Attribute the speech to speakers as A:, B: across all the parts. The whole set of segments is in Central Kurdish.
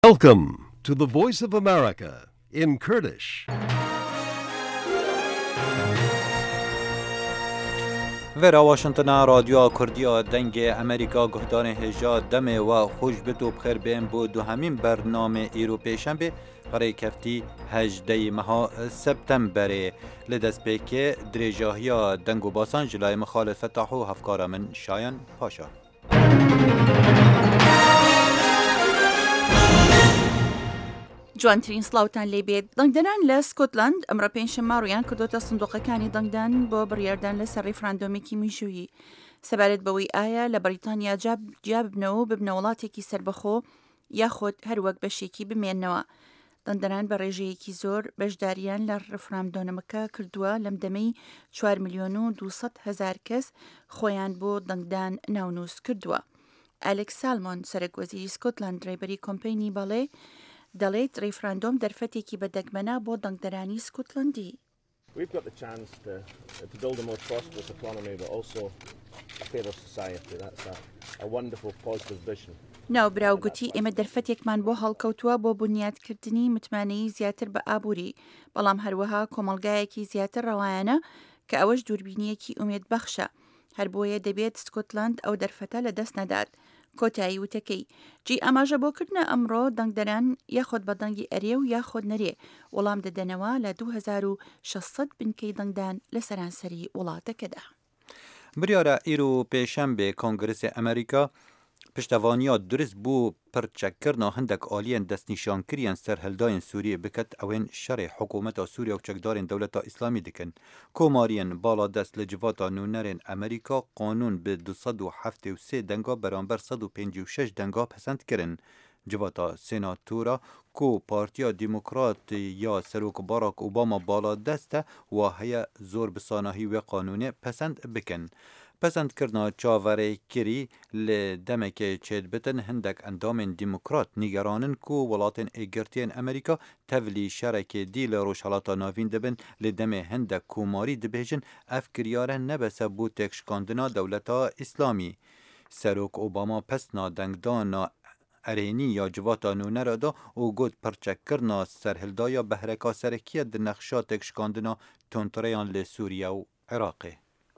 A: Welcome to the Voice of America in Kurdish.
B: ورا واشنطن رادیو کردیا دنگ امریکا گهدان هجا دمه و خوش بتو بخیر بین بو دو همین برنامه ایرو پیشنبه برای کفتی 18 ماه سپتامبر لدست پیکه دریجاهیا دنگ و باسان جلای مخالف فتح و هفکار من شایان پاشا.
C: جوانترین سلااوان لێبێت دەنگدەران لە سکۆتلاند ئەمڕۆ پێنجشەممە ڕویان کردوتە سندوقەکانی دەنگدان بۆ بڕیاردان لەسەر ڕێفراندۆمێکی میژووی سەبارەت بەوەی ئایا لە بەریتانیا جیا ببنەوە و ببنە وڵاتێکی سربەخۆ یاخۆت هەروەک بەشێکی بمێننەوە. دەنگدەران بە ڕێژەیەکی زۆر بەشداریان لە ڕێفراندۆمەکە کردووە لەم دەمەی 4,200,000 کەس خۆیان بۆ دەنگدان ناونووس کردووە. ئەلێکس سالمۆن سەرۆکوەزیری سکۆتلاند ڕێبەری کۆمپەینی بەڵێ دەڵێت ڕێفراندۆم دەرفەتێکی بەدەگمەنا بۆ دەنگدەرانی سکۆتلەندی.
D: We've got the chance to build a more prosperous economy, but also a fairer society. That's a wonderful positive vision.
C: ناوبراو گوتی ئێمە دەرفەتێکمان بۆ هەڵکەوتووە بۆ بنیادکردنی متمانەی زیاتر بە ئابووری، بەڵام هەروەها کۆمەڵگایەکی زیاتر ڕەوایەنە کە ئەوەش دووربینیەکی ئومێد بەخشە. هەر بۆیە دەبێت سکۆتلاند ئەو دەرفەتە لە دەست نەدات. کۆتایی وتەکەی جی ئاماژە بۆکردنە ئەمڕۆ دەنگدەران یاخۆت بە دەنگی ئەرێ و یاخۆت نەرێ وەڵام دەدەنەوە لە 2600 بنکەی دەنگدان لە سەرانسەری وڵاتەکەدا.
B: بریارە ئیرو پێشەمبێ کۆنگرسی ئەمریکا پشتەوانیا درست بوو پرچەکردنا هەندێک ئالیان دەستنیشانکریان سەر هەلدایان سووریە بکەت ئەوێن شەڕێ حکوومەتە سووریا و چەکدارên دەوڵەتە ئیسلامی دکن. کۆماریان باڵا دەست لە جڤاتا نونەرên ئەمریکا قانون bi 273 دەنگا بەرامبەر 156 دەنگا پەسەند kirin. Civata senatûra ku Partiya Demokrat ya Serok Barack Obama bala dest e wa heye zor bi sanahî wê qanûnê pesend bikin. Pesendkirina çaverêkirî li demekê çêdbitin hindek endamên demokrat nîgeranin ku welatên êgirtiyên Amerîka tevlî şerekê dî li rojhilata navîn dibin li demê hindek kûmarî dibêjin ev kiryare nebese bû têkşikandina dewleta İslamî. Serok Obama pesna dengdana erênî ya civata nûnera da û got perçekkirina serhildaya behreka serekiye di nexşa têkşikandina tontireyan li Sûriye û Iraqê.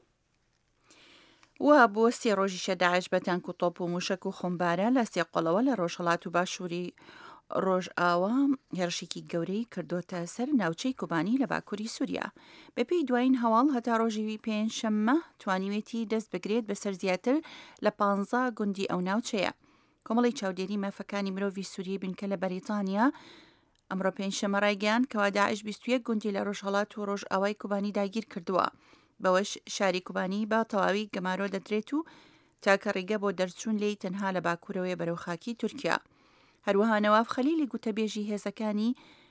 C: وا بۆ سێ ڕۆژیشە داعش بە تانک و تۆپ و موشک و خۆمبارە لە سێقۆڵەوە لە ڕۆژهەڵات و باشووری ڕۆژئاوا هێرشێکی گەورەی کردوتە سەر ناوچەی کوبانی لە باکووری سووریا. بەپێی دوایین هەواڵ هەتا ڕۆژی پێنجشەممە توانیوێتی دەست بگرێت بەسەر زیاتر لە 15 گوندی ئەو ناوچەیە. کۆمەڵی چاودێری مافەکانی مرۆڤی سووری بنکە لە بەریتانیا ئەمڕۆ پێنجشەممە ڕایگەیاند کەوا داعش 21 گوندی لە ڕۆژهەڵات و ڕۆژئاوای کوبانی داگیر کردووە. بەوەش شاری کوبانی با تەواوی گەمارۆ دەدرێت و تاکە ڕێگە بۆ دەرچوون لێی تەنها لە باکوورەوەی بەرەو خاکی تورکیا. هەروەها نەواف خەلیلی گوتەبێژی هێزەکانی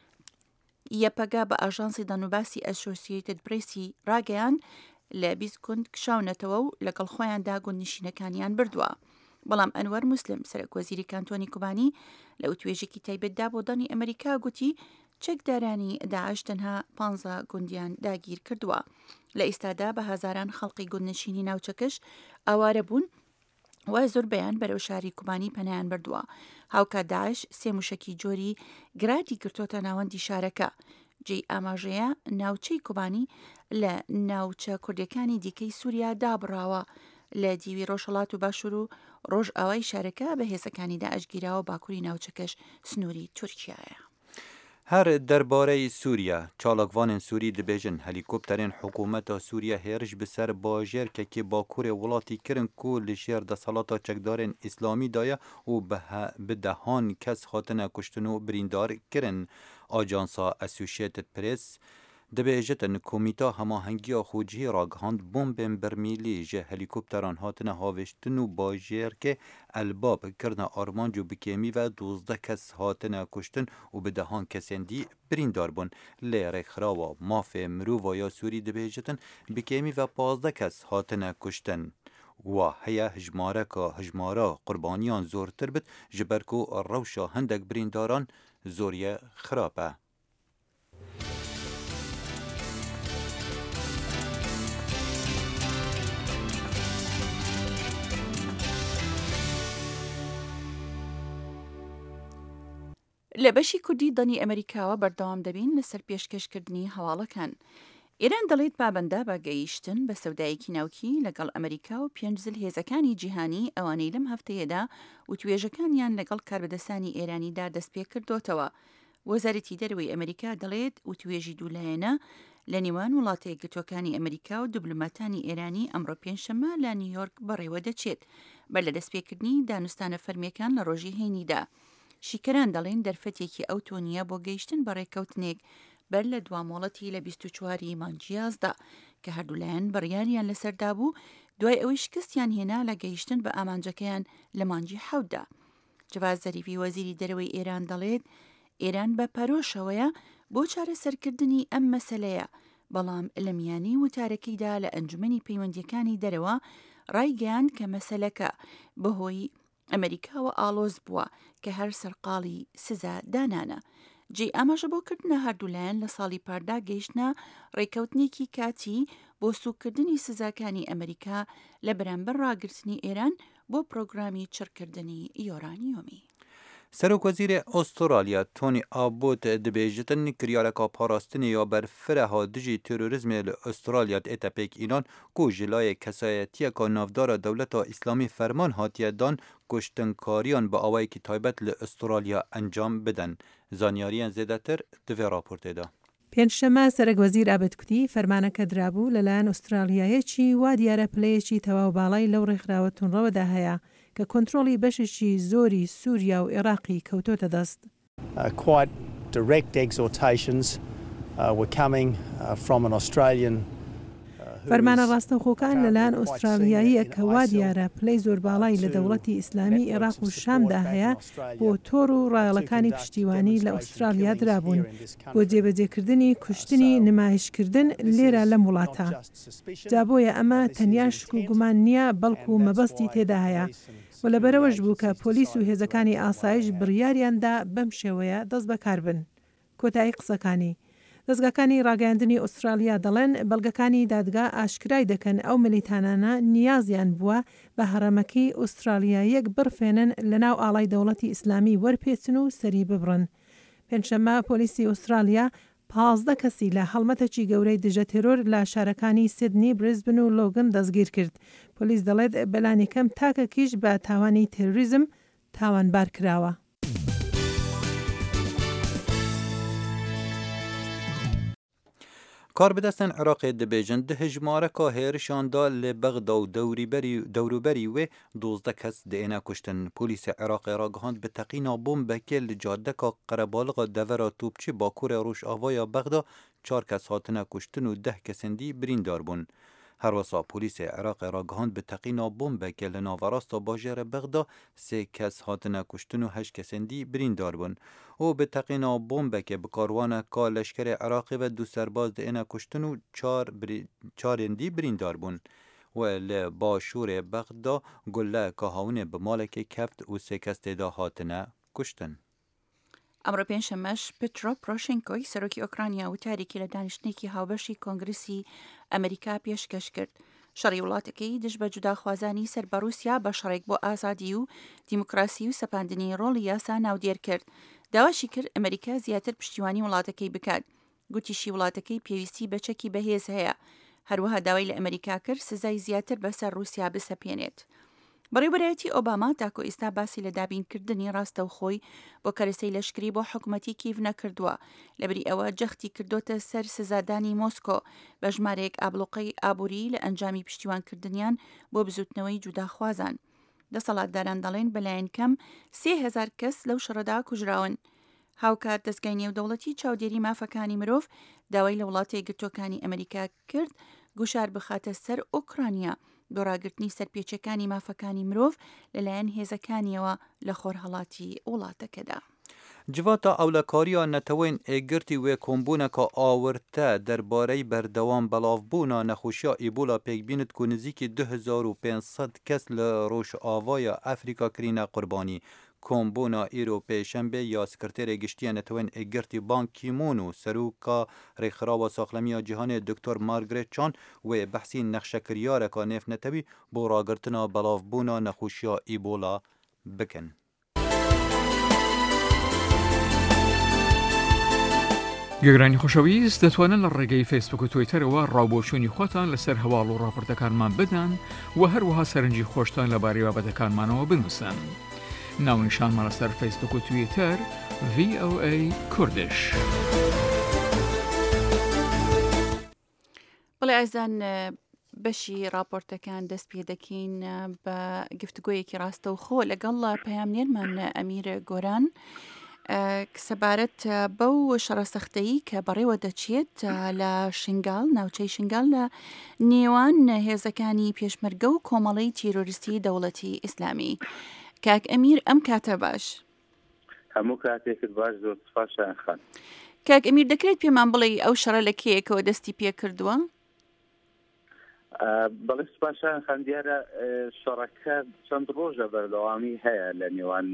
C: یەپەگا بە ئاژانسی دەنوباسی ئەسۆسیێتد پرێسی ڕاگەیان لە 20 گوند کشاونەتەوە و لەگەڵ خۆیاندا گوندنشینەکانیان بردووە. بەڵام ئەنوەر موسلم سەرۆکوەزیری کانتۆنی کوبانی لە وتوێژێکی تایبەتدا بۆ دانی ئەمریکا گوتی چەکدارانی داعش تەنها 15 گوندیان داگیر کردووە. لە ئێستادا بە هەزاران خەڵقی گوندنشینی ناوچەکەش ئاوارە بوون وای زۆر بەیان بەرەو شاری کوبانی پەنایان بردووە. هاوکە داعش سێ موشکی جۆری گرادی گرتۆتە ناوەندی شارەکە. جێی ئاماژەیە ناوچەی کوبانی لە ناوچە کوردەکانی دیکەی سووریا دابڕاوە لە دیوی ڕۆژهەڵات و باشوور و ڕۆژئاوای شارەکە بە هێزەکانی داعشگیراوە باکووری ناوچەکەش سنووری تورکیایە.
B: هەر دەربارەی سووریا چالاکوانên Sûrî dibêjin helîkopterên hikûmeta Sûriya hêrij bi ser bajêrkekê Bakurê welatî kirin ku li jêr desalata çekdarên İslamî daye û bi dehan kes hatine kuştin û birîndar kirin. Ajansa Associated Press dibêjitin komîta hemahengiya xwecihî ragihand bombên bermîlî ji helîkopteran hatine havêştin û bajêrkê Elbab kirina armanc û bikêmî ve 12 kes hatine kuştin û bi dehan kesên dî birîndar bûn. Lê rêxirawa mafê mirova ya Sûrî dibêjitin bikêmî ve 15 kes hatine kuştin. Wa heye hijmara qurbaniyan zortir bit ji ber ku rewşa hindek birîndaran zoriye xirab e.
C: لە بەشی کوردی دەنی ئەمریکاوە بەردەوام دەبین لەسەر پێشکەشکردنی هەواڵەکان. ئێران دەڵێت پابەندە بە گەیشتن بە سەودایەکی ناوکی لەگەڵ ئەمریکا و پێنجزل هێزەکانی جیهانی ئەوانەی لەم هەفتەیەدا و توێژەکانیان لەگەڵ کاربەدەستانی ئێرانیدا دەست پێ کردوتەوە. وەزارەتی دەروەی ئەمریکا دەڵێت و توێژی دوولایەنە لە نێوان وڵاتە یەکگرتووەکانی ئەمریکا و دیبلۆماتانی ئێرانی ئەمڕۆ پێنجشەممە لە نیویۆرک بەڕێوە دەچێت بەر لە دەستپێکردنی دانوستانە فەرمیەکان لە ڕۆژی هەینیدا. شیکەران دەڵێن دەرفەتێکی ئەو تۆنیە بۆ گەیشتن بە ڕێکەوتنێک بەر لە دوامۆڵەتی لە 24 مانگی 11 کە هەردوولایەن بڕیاریان لەسەردا بوو دوای ئەوەی شکستیان هێنا لە گەیشتن بە ئامانجەکەیان لە مانگی 7دا. جواز زەریفی وەزیری دەرەوەی ئێران دەڵێت ئێران بە پەرۆشەوەیە بۆ چارەسەرکردنی ئەم مەسەلەیە، بەڵام لە میانی وتارەکەیدا لە ئەنجومەنی پەیوەندیەکانی دەرەوە ڕایگەیاند کە مەسەلەکە بەهۆی ئەمریکاوە ئالۆز بووە کە هەر سەرقاڵی سزا دانانە. جێ ئاماژە بۆکردنە هەردوولایەن لە ساڵی پاردا گەیشتە ڕێکەوتنێکی کاتی بۆ سوکردنی سزاکانی ئەمریکا لە بەرامبەر ڕاگررتنی ئێران بۆ پرۆگرامی چڕکردنی یۆرانیۆمی.
B: سەرۆکوەزیرە ئۆسترالیا تۆنی ئابۆت دەبێژتن کریارەکە پاراستنی یا بەرفرەها دژی تروریزمê li ئوسترالیا ئێتە پێک ئînan ku ji layê kesayetiyeka navdara dewleta îslamî ferman hatiye dan kuştinkariyan bi awayekî taybet li Üstralya encam bidin. Zanyariyên zêdetir di vê raportê de.
E: پێنجشەممە سەرۆکوەزیر ئابەتکوتی فەرمانەکە درابوو لەلایەن ئوسترالیایەکی وا دیارە پلەیەکی تەواو باڵای لەو ڕێکخراوە تونڕەوەدا هەیە کە کۆنتڕۆڵی بەشێکی زۆری سووریا و عێراقی کەوتۆتە دەست.
F: Quite direct exhortations were coming from an Australian.
E: فەرمانە ڕاستەوخۆکان لەلایەن ئوسترالیاییە کە وا دیارە پلەی زۆر باڵای لە دەوڵەتی ئیسلامی عێراق و شامدا هەیە بۆ تۆڕ و ڕایەڵەکانی پشتیوانی لە ئوسترالیا درابوون بۆ جێبەجێکردنی کوشتنی نمایشکردن لێرە لەم وڵاتە. جابۆیە ئەمە تەنیا شک و گومان نییە بەڵکو مەبەستی تێدا هەیە و لەبەرەوەش بوو کە پۆلیس و هێزەکانی ئاسایش بڕیاریاندا بەم شێوەیە دەست بەکار بن. کۆتایی قسەکانی دەستگاکانی ڕاگەاندنی ئوسترالیا دەڵێن بەڵگەکانی دادگا ئاشکرای دەکەن ئەو ملیتانانە نیازیان بووە بە هەرەمەکەی ئوسترالیایەک بڕفێنن لەناو ئاڵای دەوڵەتی ئیسلامی وەرپێچن و سەری ببڕن. پێنجشەممە پۆلیسی ئوسترالیا 15 کەسی لە هەڵمەتێکی گەورەی دژە تێرۆر لە شارەکانی سیدنی، برزبن و لۆگن دەستگیر کرد. پۆلیس دەڵێت بەلانی کەم تاکەکیش بە تاوانی تێروریزم تاوانبار کراوە.
B: کاربدەستن عێراقê dibêjin di hejmareka hêrişan da li Bexda û dewroberî wê 12 kes diêne kuştin. Polîsê Iraqê ragihand bi teqîna bombekê li cadeka qerebaliqa devera topçî Bakurê Rojavaya Bexda 4 kes hatine kuştin û 10 kesên dî birîndar bûn. Herwesa polîsê Iraqê ragihand bi teqîna bombekê li naverasta bajêrê Bexda 3 kes hatine kuştin û 8 kesên dî birîndar bûn. û bi teqîna bombekê bi karwaneka leşkerê Iraqê ve 2 serbaz diêne kuştin û 4 dî birîndar bûn. We li başûrê Bexda gulleyeka hawinê bi malekê keft û 3 kes têda hatine kuştin.
C: ئەمڕۆ پێنجشەممەش پترۆ پرۆشێنکۆی سەرۆکی ئۆکرانیا وتارێکی لە دانیشتێکی هاوبەشی کۆنگرسی ئەمریکا پێشکەش کرد. شەڕی وڵاتەکەی دژ بە جوداخوازانی سەر بە رووسیا بە شەڕێک بۆ ئازادی و دیموکراسی و سەپاندنی ڕۆڵی یاسا ناودێر کرد. داواشی کرد ئەمریکا زیاتر پشتیوانی وڵاتەکەی بکات. گوتیشی وڵاتەکەی پێویستی بە چەکی بەهێز هەیە. هەروەها داوای لە ئەمریکا کرد سزای زیاتر بەسەر رووسیا بسەپێنێت. بەڕێوەبەرایەتی ئۆباما تاکۆ ئێستا باسی لە دابینکردنی ڕاستەوخۆی بۆ کەرەسەی لەشکری بۆ حکوومەتی کیڤ نەکردووە لەبری ئەوە جەختی کردوتە سەر سزادانی مۆسکۆ بە ژمارەیەک ئابلوقەی ئابووری لە ئەنجامی پشتیوانکردنیان بۆ بزوتنەوەی جوداخوازان. دەسەڵاتداران دەڵێن بەلایەن کەم 3,000 کەس لەو شەڕەدا کوژراون. هاوکات دەستگای نێودەوڵەتی چاودێری مافەکانی مرۆڤ داوای لە وڵاتە یەکگرتووەکانی ئەمریکا کرد گوشار بخاتە سەر ئوکرانیا دۆڕاگرتنی سەرپێچەکانی مافەکانی مرۆڤ لەلایەن هێزەکانیەوە لە خۆرهەڵاتی وڵاتەکەدا.
B: Civata ewlekariya netewên êgirtî wê kombûneka awirte derbareyî berdewam belavbûna nexweşiya Îbola pêkbînit ku nizîkî 2500 kes li Rojavaya Efrîka kirîne qurbanî. Kombûna îro pêşembe ya Sekreterê Giştiya Netewên Êgirtî Ban Ki-moon û Serokka Rêxirava Saxlemiya Cîhanê Dr. Margaret Chan wê behsî nexşekiryareka nêvnetewî bo ragirtina belavbûna nexweşiya Îbola bikin.
G: گەگرانی خۆشەویست دەتوانن لە ڕێگەی فیسبوک و تویتەرەوە ڕاوبۆچوونی خۆتان لەسەر هەواڵ و ڕاپۆرتەکانمان بدەن و هەروەها سەرنجی خۆشتان لەبارەی بابەتەکانمانەوە بنووسن. ناونیشانمان لەسەر فیسبوک و تویتەر VOA کوردش.
C: بەڵێ ئایزان بەشی راپۆرتەکان دەست پێ دەکەین بە گفتگۆیەکی ڕاستەوخۆ لەگەڵ پەیامنێرمان ئەمیر گۆران سەبارەت بەو شەڕەسەختەیی کە بەڕێوە دەچێت لە شنگال ناوچەی شنگال لە نێوان هێزەکانی پێشمەرگە و کۆمەڵەی تیرۆریستی دەوڵەتی ئیسلامی. کاک ئەمیر ئەم کاتە باش
H: هەموو کاتێکت باش زۆر سپاسان خان.
C: کاک ئەمیر دەکرێت پێمان بڵێ ئەو شەڕە لە کێیەکەوە دەستی پێ کردووە؟
H: بەڵێ سپاسان خان دیارە شەڕەکە چەند ڕۆژە بەردەوامی هەیە لە نێوان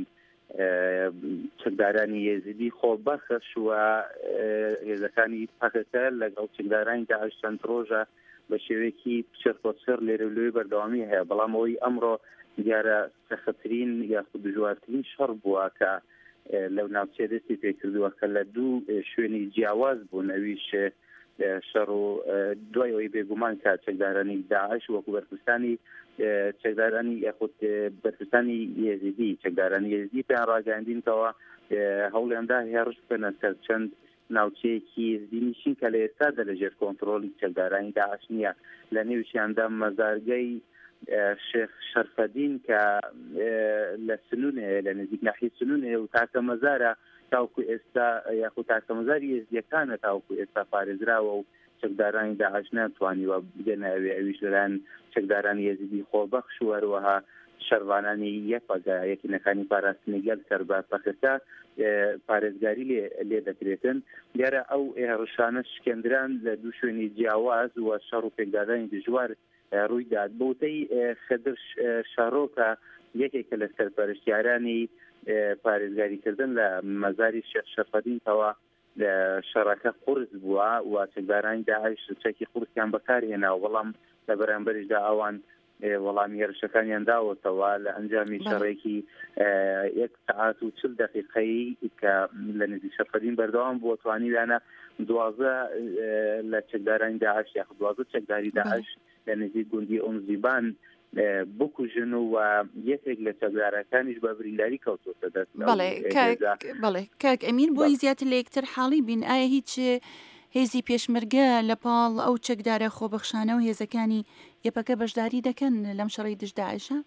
H: چەکدارانی یێزیدی خۆبەخش و هێزەکانی پاکەکە لەگەڵ چەکدارانی داعش چەند ڕۆژە بە شێوەیەکی پچەر لێرە لێوی بەردەوامی هەیە. بەڵام ئەوەی ئەمڕۆ دیارە سەختترین یاخود دژوارترین شەڕ بووە کە لەو ناوچێ دەستی پێکردووە کە لە دوو شوێنی جیاواز بوون. ئەویش شەڕ و دوای ئەوەی بێگومان کە چەکدارانی داعش وەکو بەرپرسانی چەکدارانی یاخود بەرپرسانی یێزیدی چەکدارانی یێزیدی پێیان ڕاگەاندینکەوە هەوڵیاندا هێرش بکەنە سەر چەند ناوچەیەکی یێزیدی نیشین کە لە ئێستادا لەژێر کۆنتڕۆلی چەکدارانی داعش نییە. لە نێوشیاندا مەزارگەی شێخ شەرفەدین کە لە سنوونەیە لە نزیک ناحیە سنوونەیە و تاکە مەزارە تاوکو ئێستا یاخود تاکە مەزاری یێزدیەکانە تاوکو ئێستا پارێزراوە و چەکدارانی داعش ناتوانیوە بگەنەوێ. ئەویش لەلایەن چەکدارانی یێزیدی خۆبەخش و هەروەها شەروانانی یەکپەگە یەکینەکانی پاراستنی گەل سەرباپەکەکە پارێزگاری لێ دەکرێتن. دیارە ئەو هێرشانە شکێندران لە دوو شوێنی جیاواز و شەڕ و پێکدادانی دژوار ڕوویداد. بەوتەی خەدر شارۆکە یەکێکە لە سەرپەرشتیارانی پارێزگاریکردن لە مەزاری شێخ شەرفەدینەوە شەڕەکە قورس بووە و چەکدارانی داعش چەکی قورسیان بەکارهێناوە. بەڵام لە بەرامبەریشدا ئەوان وەڵامی هێرشەکانیان داوەتەوە لە ئەنجامی شەڕێکی 1 ساعت و 40 دقیقەی کە لە نزیک شەرفەدین بەردەوام بووە توانیویانە 12 لە چەکدارانی داعش یاخود 12 چەکداری داعش لە نزیک گوندی ئۆمزیبان بکوژن و یەکێک لە چەکدارەکانیش بە برینداری کەوتوتە دەست.
C: بەڵێ کاک ئەمیر بۆی زیاتر لە یەکتر حاڵی بین ئایا هیچ هێزی پێشمەرگە لە پاڵ ئەو چەکدارە خۆبەخشانە و هێزەکانی یەپەکە بەشداری دەکەن لەم شەڕی دژ داعشە؟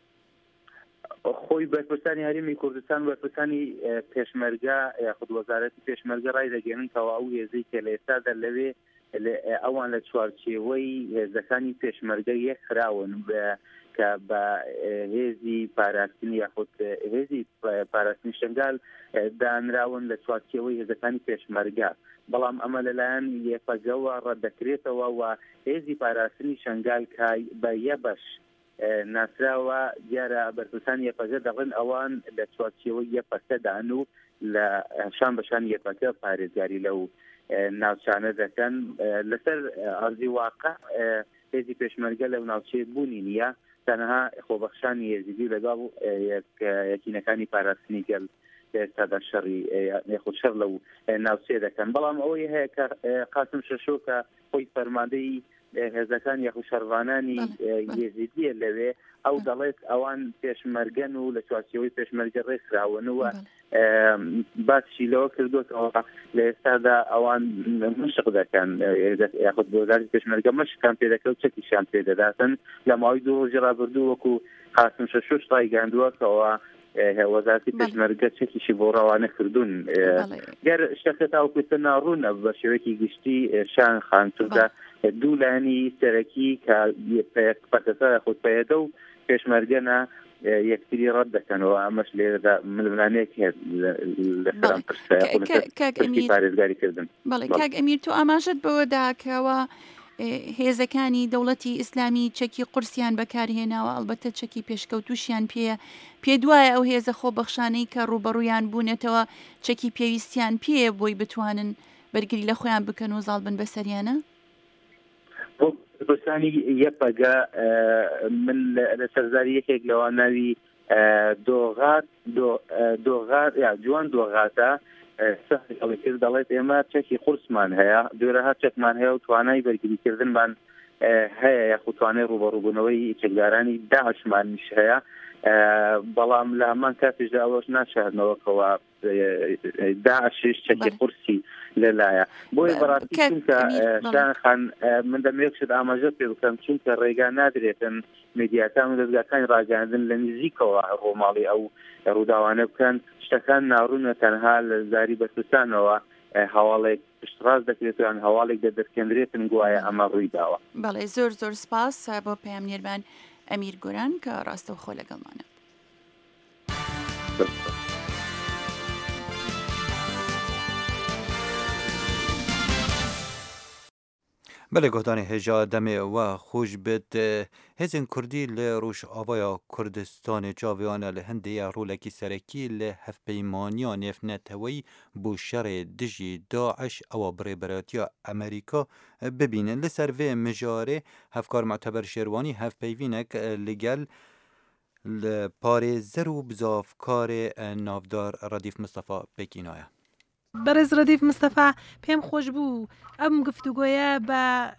H: خۆی بەرپرسانی هەرێمی کوردستان بەرپرسانی پێشمەرگە یاخود وەزارەتی پێشمەرگە ڕای دەگەێننکەوە ئەو هێزەی کە لە ئێستادا لەوێ ئەوان لە چوارچێوەی هێزەکانی پێشمەرگە یەکخراون کە بە هێزی پاراستنی یاخود هێزی پاراستنی شنگال دانراون لە چوارچێوەی هێزەکانی پێشمەرگە. بەڵام ئەمە لەلایەن یەپەگەوە ڕەتدەکرێتەوە و هێزی پاراستنی شنگال بە یەبەش ناسراوە. دیارە بەرپرسانی یەپەگە دەڵێن ئەوان لە چوارچێوەی یەپەکەدان و لە شان بەشان یەپەکە پارێزگاری لەو ناوچانە دەکەن. لەسەر ئەرزی واقع هێزی پێشمەرگە لەو ناوچەیە بوونی نییە، تەنها خۆبەخشانی یێزیدی لەگەڵ یەکینەکانی پاراستنی گەل ئێستادا شەڕی یاخود شەڕ لەو ناوچەیە دەکەن. بەڵام ئەوەی هەیە کە قاسم شەشۆ کە خۆی فەرماندەی هێزەکان یاخود شەروانانی یێزیدیە لەوێ ئەو دەڵێت ئەوان پێشمەرگەن و لە چوارچێوەی پێشمەرگە ڕێکخراون و باسیشی لەوە کردوتەوە لە ئێستادا ئەوان مشق دەکەن یاخود وەزارەتی پێشمەرگە مشکان پێ دەکەن و چەکیشیان پێ دەداتن. لە ماوەی 2 ڕۆژی ڕابردوو وەکو قاسم شەشۆ ڕایگەاندووەکەوە وەزارەتی پێشمەرگە چەکیشی بۆ ڕەوانە کردوون. گەر شتەکە تاوکوتە ناڕوونە بە شێوەیەکی گشتی شان خانچوودا دوو لایانی سەرەکی کە پەکەسە یاخود پەیەدە و پێشمەرگەنە یەکتری ڕەت دەکەنەوە. ئەمەش لێرەدا ململانەیەک هەیە لەسەرم پرسە پارێزگاریکردن.
C: بەڵێ کاک ئەمیر تۆ ئاماژەت بەوە داکەوە هێزەکانی دەوڵەتی ئیسلامی چەکی قورسیان بەکارهێناوە ئەلبەتە چەکی پێشکەوتوشیان پێ دوایە ئەو هێزە خۆبەخشانەی کە ڕوبەڕوویان بوونێتەوە چەکی پێویستیان پێ بۆی بتوانن بەرگری لە خۆیان بکەن و زاڵ بن بەسەریانە؟
H: پرسانی یەپەگە من لە سەرزاری یەکێک لەوە ناوی دۆغات یا جوان دۆغاتە سەهڵی کرد دەڵێت ئێمە چەکی قورسمان هەیە دوێرەها چەکمان هەیە و توانای بەرگریکردنمان هەیە یاخوتوانەی ڕوبەڕووبوونەوەی چەکدارانی داعشمانیش هەیە بەڵام لە هەمان کاتێژدا ئەوەش ناشارنەوەکەوە داعشش چەکی قورسی لەلایە بۆی بەڕاستی چونکە شانخان من دەمێکشت ئاماژە پێ بکەم چونکە ڕێگا نادرێتن میدیاکان و دەستگاکانی ڕاگەاندن لە نزیکەوە ڕۆماڵی ئەو ڕووداوانە بکەن شتەکان ناڕوونە تەنها لە زاری بەرپرسانەوە هەواڵێک پشتڕاست دەکرێتیان هەواڵێک دەدەستکێنرێتن گوایە ئەمە ڕووی داوە.
C: بەڵێ زۆر زۆر سپاس بۆ پەیامنێرمان ئەمیر گۆران کە ڕاستەوخۆ لەگەڵمانە.
B: بەڵێ گۆتانی هێژا دەمێ وە خۆش بێت هێزن کوردی لە ڕۆژ ئاوایە کوردستانی چاویانە لە هەندەیە ڕوولێکی سەرەکی لە هەفپەیمانیا نێفنەتەوەی بۆ شەڕێ دژی داعش ئەوە بڕێبەرەتیە ئەمریکا ببینن لەسەر vê mijarê hevkar Muteber Şêrwanî hevpeyvînek ligel parêzer û bizavkarê navdar Redîf Mustafa Pekînaya.
E: بەڕێز ڕەدیف مستەفا پێم خۆش بوو ئەم گفتوگۆیە بە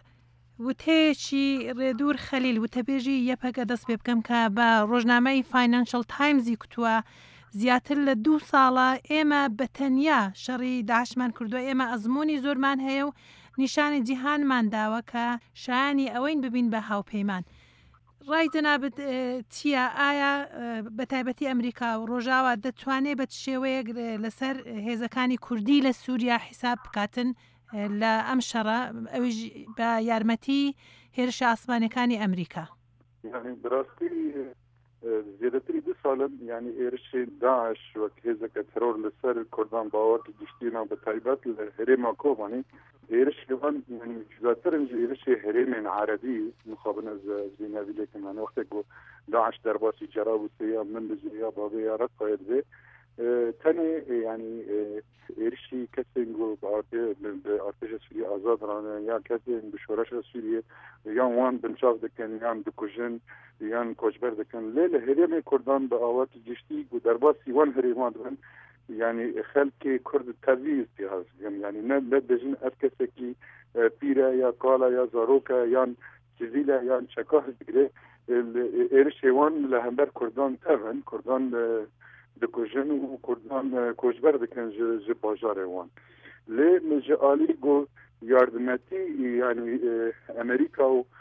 E: وتەیەکی ڕێدوور خەلیل وتەبێژی یەپەکە دەست پێ بکەم کە بە ڕۆژنامەی فاینانشل تایمزی کوتووە زیاتر لە 2 ساڵە ئێمە بەتەنیا شەڕی داعشمان کردووە ئێمە ئەزمموی زۆرمان هەیە و نیشانی جیهانمان داوە کە شایانی ئەوەین ببین بە هاوپەیمان. ڕای جەنابەت چییە ئایا بە تایبەتی ئەمریکا و ڕۆژاوا دەتوانێت بە شێوەیەک لەسەر هێزەکانی کوردی لە سووریا حیساب بکاتن لە ئەم شەڕە ئەویش بە یارمەتی هێرشە ئاسمانەکانی ئەمریکا؟
I: بڕاستی زیاتری 2 ساڵن ینی هێرشی داعش وەک هێزەکە تەرۆر لەسەر کوردان باوەڕی گشتینا بە تایبەت لە هەرێما کۆبانی هێرش لەوان زیاترن هێرشی هەرێمên عەرەبی مخابن از زیناوی لێکم هەنە وەختێک بۆ داعش دەرباسی جەرا وسەیە من بزویا بابەیە ڕەت بێ تەنێ ینی هێرشی کەسێک بە ئارتێژە سووری ئازاد ڕانە یا کەسێک بە شۆرەشە سووریە یان وان بنچاو دەکەن یان دکوژن یان کۆچبەر دەکەن لێ لە هەرێمی کوردان بە ئاواتی گشتی و دەرباسی وان هەرێمان دەن يعني خلقي كرد تبيز جهاز يعني لا دجن أركسكي بيرا يا كالا يا زاروكا يا جزيلة يا شكاه بقري إيرشيوان لهمبر كردان تفن كردان دكوجن وكردان كوجبر دكان جباجاريوان ليه مجالي جو ياردمتي يعني أمريكا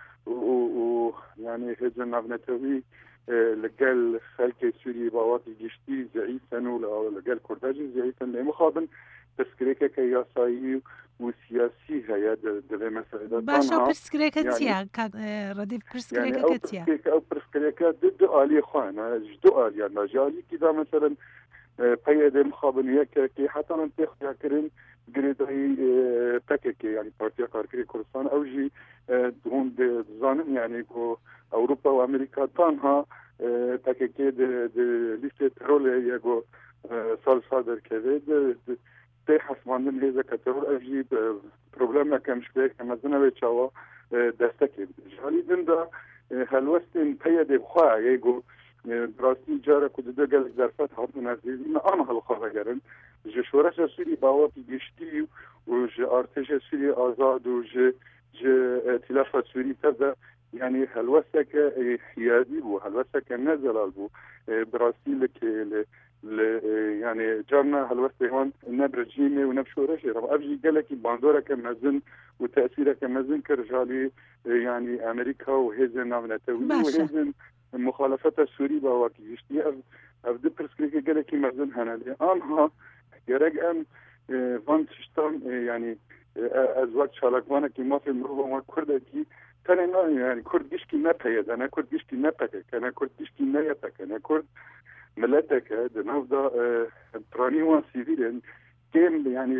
I: و يعني هجن نبنتوي لقال خلق سوري باواتي جشتي زعيفا ولقال كرداجي زعيفا لمخابن تسكريكا كياسايي وسياسي هيا دلي مسألة
E: باشا برسكريكا تيا رديف برسكريكا تيا
I: أو برسكريكا ضد آلي خوانا جدو آلي يعني جالي كذا مثلا قيادة مخابنية كي حتى ننتخ يكرن قريداي باكيكي يعني بارتيا كاركري كردستان أو جي هون زانم يعني كو أوروبا وأمريكا تانها باكيكي de liste terrorle يجو سال صادر كذا ده حسماندن هذا كترول أجي بروبلم كمشكلة كمزنا بيتشوا دستكي جالي دندا هالوستن بيد بخوا يجو براسي جارة كده جالس درفات هاد نازلين أنا هالخبر جرن جشورش سوري باواتي جشتي وج أرتش سوري آزاد وج ائتلاف سوري كذا يعني هالوسك حيادي بو هالوسك نزل بو براسيل يعني جارنا هالوسك هون نبرجيمي ونبشورش رب أبجي قالك باندورة كمزن وتأثيره كمزن كرجالي يعني أمريكا وهزن نامنتوي وهزن مخالفة السوري باواتي يشتي أبدي برسكريك قالك مزن هنا لأنها يرجع فان تشتان يعني أزواج شالكوانا كما في مروبة ما كردكي تنها يعني كرد جشكي نبهيد أنا كرد جشكي نبهك أنا كرد جشكي نيبك أنا كرد ملتك دنافدا برانيوان سيفيلين كم يعني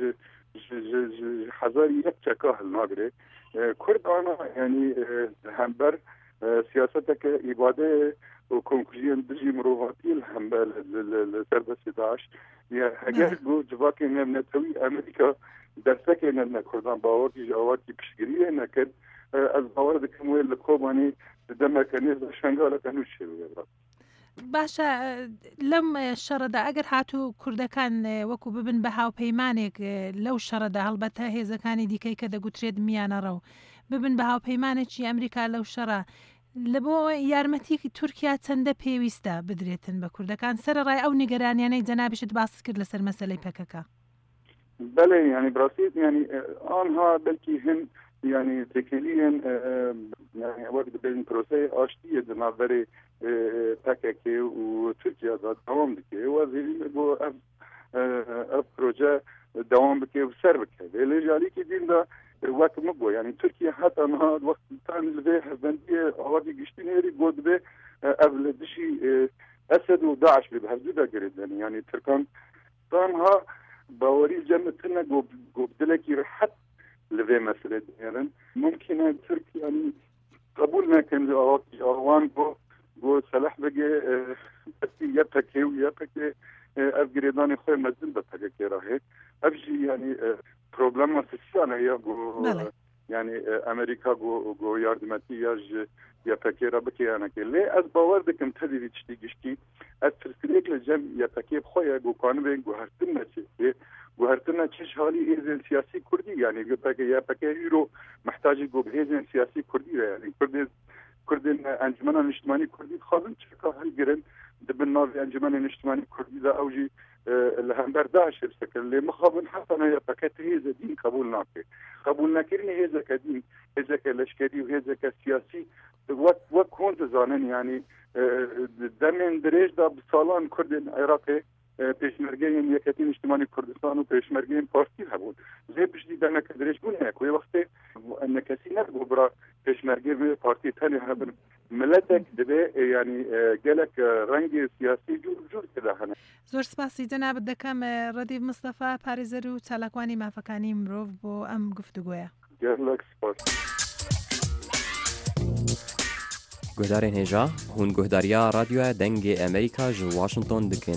I: حزاري يبتكاه المغرب كرد أنا يعني همبر سياستك إبادة وكونكليون دجي مروفاتي الهمبر لسربس داعش يعني هجر جو جواكي نتوي أمريكا درسك إن كردان باورتي جواتي بشجريه نكد از باور دکم ویل لکوبانی دم کنیز شنگال کنوش شده.
E: باشە لەم شەڕەدا ئەگەر هاتوو کوردەکان وەکو ببن بە هاوپەیمانێک لەو شەڕەدا هەڵبەتە هێزەکانی دیکەی کە دەگوترێت میانەڕە و ببن بە هاوپەیمانێکی ئەمریکا لەو شەڕە لە بۆ یارمەتی تورکیا چەندە پێویستە بدرێتن بە کوردەکان سەرڕای ئەو نیگەرانیانەی جەنابیشت باس کرد لەسەر مەسەلەی پەکەکە.
I: بله يعني براسيت يعني آنها بلكي هن يعني تكليا يعني وقت بين بروسي آشتية دنابري تككي وتركيا دوام بكي وزيرين بو اف بروجه دوام بكي وسر بكي اللي جالي كي دين دا وقت مبو يعني تركيا حتى ما وقت تاني لديه هزبندية اوادي قشتين هيري قود بي قبل دشي اسد وداعش بهزودا قريد يعني تركان طانها باوري جمتنا قبدلكي رحت لذي مسألة يعني ممكن تركيا يعني قبولنا كان اوان بو سلاح بقى يبتكي ويبتكي افقريداني خوي مزل بتكي راهي افجي يعني بروبلما سيسانا هي يعني امريكا جو ياردمتي يبتكي ربكي انا كي ليه از باور بكم تدري تشتي از ترسليك لجم يبتكي بخويا جو كانبين جو هرتنا شيء وهرتنا تشش حالي إذن سياسي كردي يعني يبقى يورو محتاج جو بإذن سياسي كردي يعني كردين أنجمن الاجتماعي كردي خالن شكا هالجرن دبنا في أنجمن الاجتماعي كردي ذا أوجي اللي هم برداش بسكر اللي مخابن حتى أنا يبقى هذا دين قبول ناكرني هذا كدين هذا كلاشكري وهذا كسياسي وكون تزانن يعني دمن دريج دا بسالان كردين عراقي پیشمرگین یکتین اجتماعی کردستان و پیشمرگین پارتی هبود. زی بجدی در نکدرش بونه کوی وقتی نکسی نبود برای پیشمرگین پارتی تانی هبن ملتک دبی یعنی گلک رنگ سیاسی جور کده هنه.
E: زور سپاسی جناب دکم ردیف مصطفی پارێزەر و چالاکوانی مافەکانی مرۆڤ بۆ ئەم گفتوگۆیە.
I: گەلک سپاس.
J: گۆدارên hêja hûn guhdariya radyoya dengê Amerîka ji Washington dikin.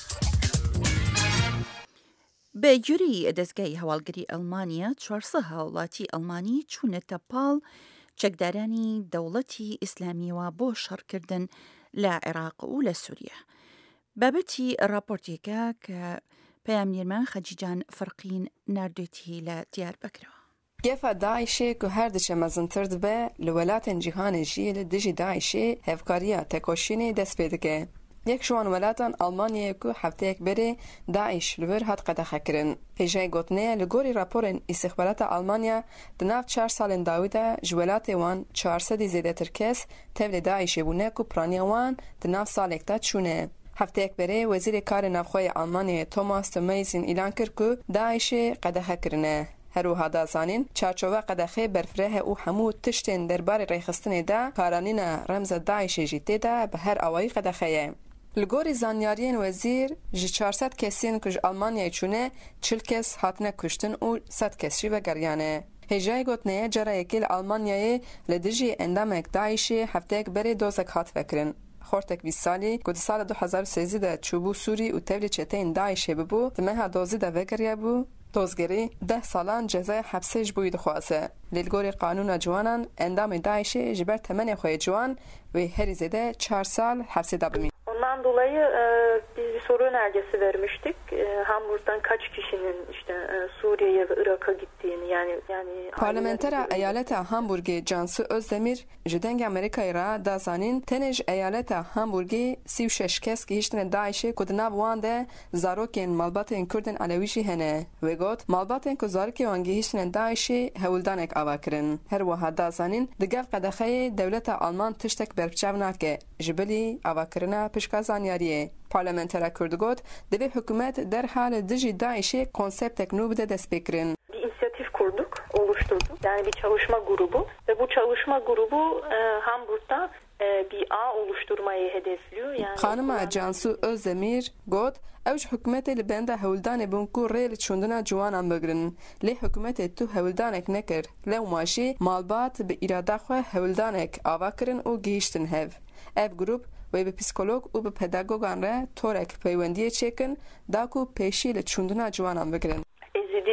C: بە گوێرەی دەستگای هەواڵگەری ئەڵمانیا 400 هاوڵاتی ئەڵمانی چوونەتە پاڵ چەکدارانی دەوڵەتی ئیسلامیەوە بۆ شەڕکردن لە عێراق و لە سووریا. بابەتی راپۆرتێکە کە پەیامنێرمان خەجیجان فەرقین ناردوێتی لە دیاربەکرەوە.
K: Gefa Daişê ku her diçe mezintir dibe li welatên cîhanê jî li dijî Daişê hevkariya tekoşînê dest pê dike. Yek ji wan welatan Almanyayê ku hefteyek berê Daîş li wir hat qedexekirin. Hêjeyê gotinê li gorî raporên îstixbarata Almanya di nav 4 salên dawî de ji welatê wan 400 zêdetir kes tevlê Daîşê bûne ku piraniya wan di nav salek de çûne. Hefteyek berê Wezîrê Karê Navxweyê Almanyayê Thomas de Maizian îlan kir ku Daîşê qedexekirine. هەروەها دازانین چارچۆڤە قەدەخێ بەرفرە û hemû tiştên derbarê rêxistinê de karanîna remza Daişê jî têde bi her awayî qedexeye. Li gorî zanyariyên wezîr ji 400 kesên ku ji Almanyayê çûne 40 kes hatine kuştin û 100 kes jî vegeriyane. Hêjayê gotinê carayekê li Almanyayê li dijî endamek Daişê hefteyek berê dozek hat vekirin. Xortek vî salî ku di sala 2013 de çûbû Sûrî û tevlî çeteyên Daişê bibû di meha dozî de vegeriye bû dozgerî 10 salan cezaya hepsê ji bo wî dixwaze. Lê li gorî qanûna ciwanan endamê Daişê ji ber temenê xwe yê ciwan wê herî zêde 4 sal hepsê da bimîn.
L: Ondan dolayı biz bir soru önergesi vermiştik. Hamburg'dan kaç kişinin işte Suriye'ye ve Irak'a gittiğini yani
K: Parlamentera eyaleta Hamburgê Cansu Özdemir ji dengê Amerîkayê ra dazanin tenê ji eyaleta Hamburgê 36 kes gihîştine Daişê ku di nav wan de zarokên malbatên Kurdên Alewî jî hene. Wê got malbatên ku zarokê wan gihîştine Daişê hewildanek ava kirin. Her wiha dazanin di gev qedexeyê dewleta Alman tiştek berbiçav nake ji bilî avakirina pişkazanyariyê. Parlamentera Kurd got divê hikûmet derhal dijî Daişê konseptek nû bide destpêkirin.
L: Bir inisiyatif kurduk, oluşturduk. Yani bir çalışma grubu ve bu çalışma grubu Hamburg'da bir ağ oluşturmayı hedefliyor. Yani
K: Xanima Cansu Özdemir got ew ji hikûmetê li benda hewildanê bûn ku rê li çûndina ciwanan bigirin. Lê hikûmetê tu hewildanek nekir. Lewma jî malbat bi îrada xwe hewildanek ava kirin û gihîştin hev. Ev grup wê bi psîkolog û bi pedagogan re torek peywendiyê çêkin da ku pêşî li çûndina ciwanan bigirin.
L: Ezidi ve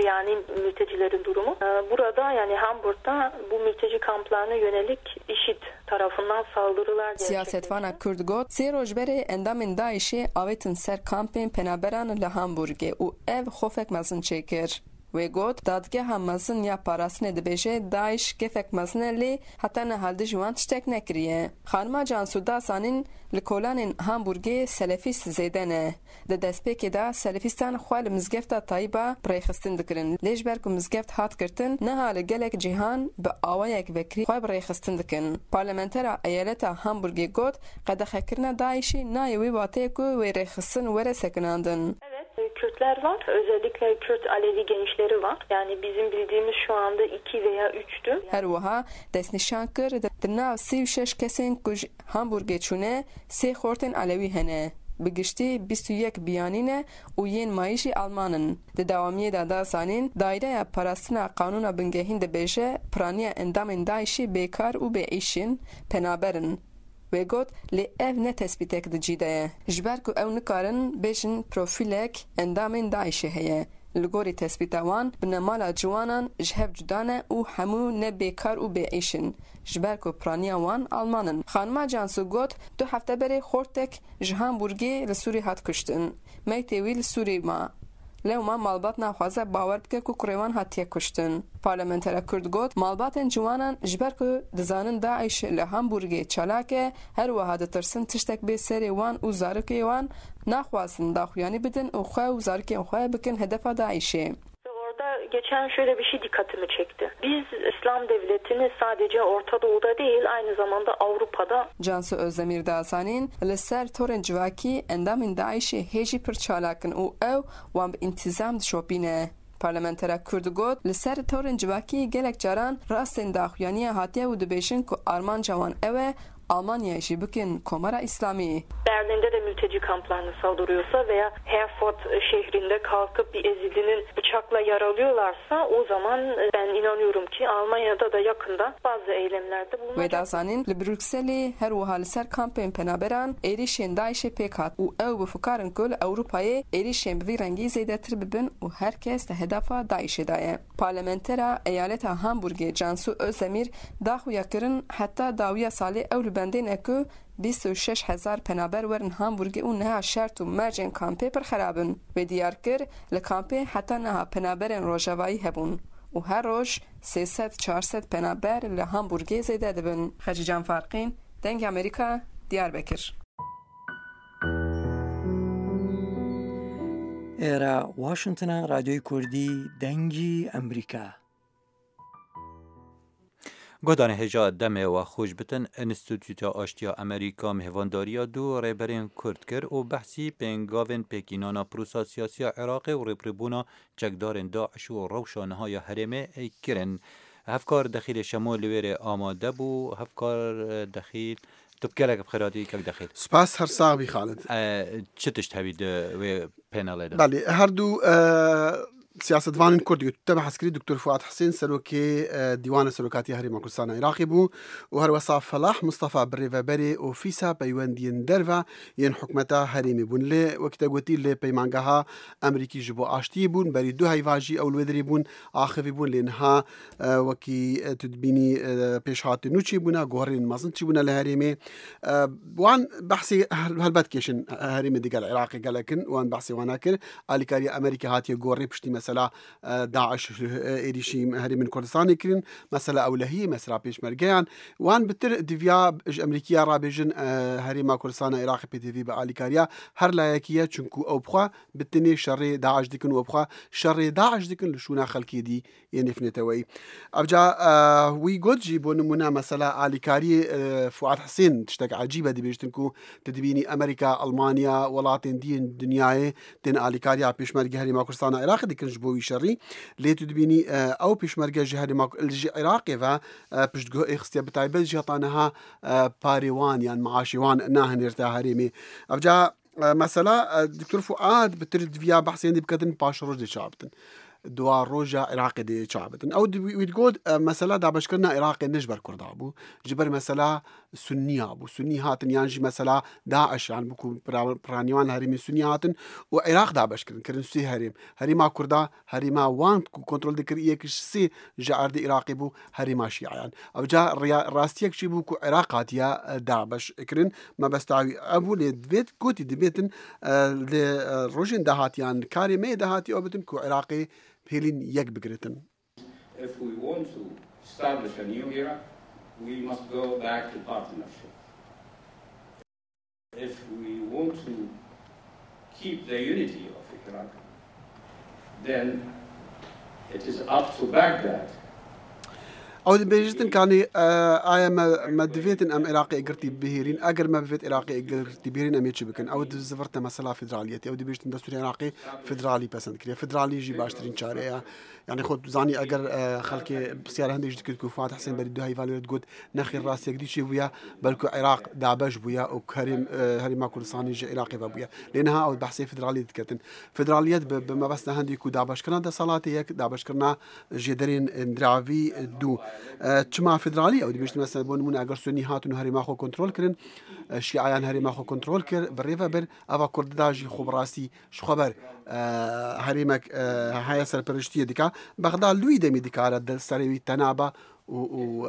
L: yani mültecilerin durumu. Burada yani Hamburg'da bu mülteci kamplarına yönelik IŞİD tarafından saldırılar gerçekleşti.
K: Siyasetvana Kurd got sê rojberê endamên Daişê avêtin ser kampên penaberan li Hamburgê û ev xofek mezin çêkir. Wê got dadgeha mezin ya parastinê dibêje Daeş gefek mezinê lê heta nehaldî ji wan tiştek nekiriye. Xanima Cansu Dasanîn li kolanên Hamburgê selefîst zêde ne. Di destpêkê de selefîstan xwe li mizgefta Tayîba birêxistin dikirin. Lê ji ber ku mizgeft hat girtin neha li gelek cîhan bi awayek vekirî xwe birêxistin dikin. Parlamentera eyaleta Hamburgê got qedexekirina Daişî nayê wê wateyê ku wê rêxistin were sekinandin.
L: Kürtler var. Özellikle Kürt Alevi gençleri var. Yani bizim bildiğimiz şu anda 2 veya 3'tü.
K: Her wiha destnîşan kir di nav 36 kesên ku ji Hamburgê çûne 3 xortên Alewî hene. Bi giştî 21 biyanîne û yên mayî jî Almanin. Di dawamiyê de Dasanîn Daireya Parastina Qanûna Bingehîn dibêje piraniya endamên Daişî bêkar û bêîşin penaberin. Wê got lê ev ne tespîtek di cî de ye. Ji ber ku ew nikarin bêjin profîlek endamên Daişê heye. Li gorî tespîta wan bi nemala ciwanan ji hev cuda ne û hemû ne bêkar û bêîşin. Ji ber ku piraniya wan Almanin. Xanima Cansu got 2 hefte berê xortek ji Hamburgê li Sûrî hat kuştin. Meytê wî li Sûrî ma. Lewma malbat naxwaze bawer bike ku kurêwan hatiye kuştin. Parlamentera Kurd got malbatên ciwanan ji ber ku dizanin Daeş li Hamburgê çalak e her wiha ditirsin tiştek bê serê wan û zarokê wan naxwazin daxuyanî bidin û xwe û zarokên xwe bikin hedefa Daişê.
L: Orada geçen şöyle bir şey dikkatimi çekti. Biz İslam devletini sadece Orta Doğu'da değil aynı zamanda Avrupa'da.
K: Cansu Özdemir Dasanîn li ser torên civakî endamên Daişê hêjî pir çalakin û ew wan bi intîzam dişopîne. Parlamentera Kurd got li ser torên civakî gelek caran rastên daxuyaniya hatiye û dibêjin ku armanca wan ew e Almanya jî bikin Komara İslamî.
L: Berlin'de de mülteci kamplarına saldırıyorsa veya Herford şehrinde kalkıp bir ezilinin bıçakla yaralıyorlarsa o zaman ben inanıyorum ki Almanya'da da yakında bazı eylemlerde bulunacak.
K: Vedasanîn li Brükselê her wiha li ser kampên penaberan êrişên Daişê pêk hat û ew bifikarin ku li Ewropayê êrişên bi vî rengî zêdetir bibin û herkes di hedefa Daişê de ye. Parlamentera eyaleta Hamburgê Cansu Özdemir daxuya kirin heta dawiya salê ew bendên ku 26,000 penaber werin Hamburgê û neha şert û mercên kampê pir xerabin. Wê diyar kir li kampê heta neha penaberên rojavayî hebûn û her roj 300-400 penaber li Hamburgê zêde dibin. Xecican Farqîn, Dengê Amerîka, Diyarbekir.
M: Era Washingtona Radyoyu Kurdî Dengî Amerîka.
B: گۆدانە هێژا دەمێەوە خۆش بتن ئەنستیتوتە ئاشتیا ئەمریکا میهوانداریە دوو ڕێبەرێن کورد کرد و بەحسی پێنگاوێن پێکینانە پروسا سیاسیا عێراقی و ڕێبڕبوونا چەکدارên داعش و ڕەوشانەهایە هەرێمێ ئەیکردن. هەفکار دەخیلێ شەمۆ لەوێرێ ئامادە بوو هەفکار دەخیل تبکەلێک بخێراتی کەک دەخیل
N: سپاس هەر ساغبی خالد
B: چ تشت هەوی وێ پێنەڵێدا
N: بەڵێ هەردوو سیاستوانین کوردی تبع عسكري دكتور فؤاد حسين سلوكي ديوان سلوكاتي هرم كردستان عراقي بو وهر وصاف فلاح مصطفى بريفابري وفيسا بيوندين درفا ين حكمتا هرمي بون لي وقت قوتي لي بيمانغاها امريكي جبو اشتي بون بري دو هايفاجي او الودري بون اخفي بون لانها وكي تدبيني بيشات نوتشي بونا غورين مازنتشي بونا لهرمي وان بحثي هالباتكيشن هرمي ديال العراقي قالكن وان بحثي واناكر اليكاري امريكا هاتي غوري بشتي مثلا داعش إيريشي هري من كردستان كرين مثلا أولهية مثلا بيش مرجعان وان بتر دفيا أمريكية رابجن هري ما كردستان عراقي بي تي في بآلي كاريا هر لايكية چونكو أو بخوا بتني شر داعش ديكن وبخوا شر داعش ديكن لشونا خلقي دي ينفنتوي أبجا وي قد جيبون منا مثلا آلي كاري فؤاد حسين تشتك عجيبة دي بيجتنكو تدبيني أمريكا ألمانيا ولاتين دين دنياي تين آلي كاريا بيش مرجع هري ما كردستان عراقي ديكن بوي شري لي تدبيني او بيش مرجع جهاد ماك العراقي فا بيش تقول اختي بتاعي بس جهطانها باريوان يعني معاشيوان ناهن يرتاهريمي افجا مثلا دكتور فؤاد بترد فيها بحث عندي بكتن باش رجل شعبتن دوار روجا عراق دي شعبتن او ويتقود مثلا دابش كرنا عراق نجبر كردابو جبر مثلا سني ابو سني هاتن يانجي مثلا داعش يعني بكو برانيوان هريم سني هاتن وعراق دابش كرن سي هريما كردا هريما وان كنترول دكر يكش سي جار دي عراقي بو هريما شيعان يعني او جا راستيك شي بو عراقات يا دابش كرن ما بستعوي ابو لدبيت كوتي دبيتن روجين دهات يعني كاري مي دهاتي اوبتن كو عراقي بهلين يك بقرتن.
O: If we want to establish a new era, we must go back to partnership. If we want to keep the unity of Iraq, then it is up to Baghdad.
N: او بيجتن كاني آية ما دفيتن ام عراقي اقرتي بهيرين اقر ما بفيت عراقي اقرتي بهيرين ام يتشبكن او زفرت مسألة فدراليتي او بيجتن دستوري عراقي فدرالي بسند كريا فدرالي يجي باشترين شارع يعني خود زاني اقر خلكي بسيارة هندي جدك كو فؤاد حسين بريدو هاي فاليو تقول نخي الراس يقدي شي ويا بلكو عراق دابش بويا او هريما كردستاني جي عراقي بويا لانها او بحثي فدرالي تكتن فدراليات بما بس هندي كو دابش كنا دا صلاتي هيك دابش كنا جدرين ندراوي دو تشمع فدرالي او دبيشت مثلا بون اگر سني هاتون هريما خو كنترول كرن شيعيان هريما خو كنترول كر بريفا بر افا كرداجي خبراسي شو خبر هريمك هاي سر برشتي ديكا بغداد لوي دمي ديكا على سري تنابا و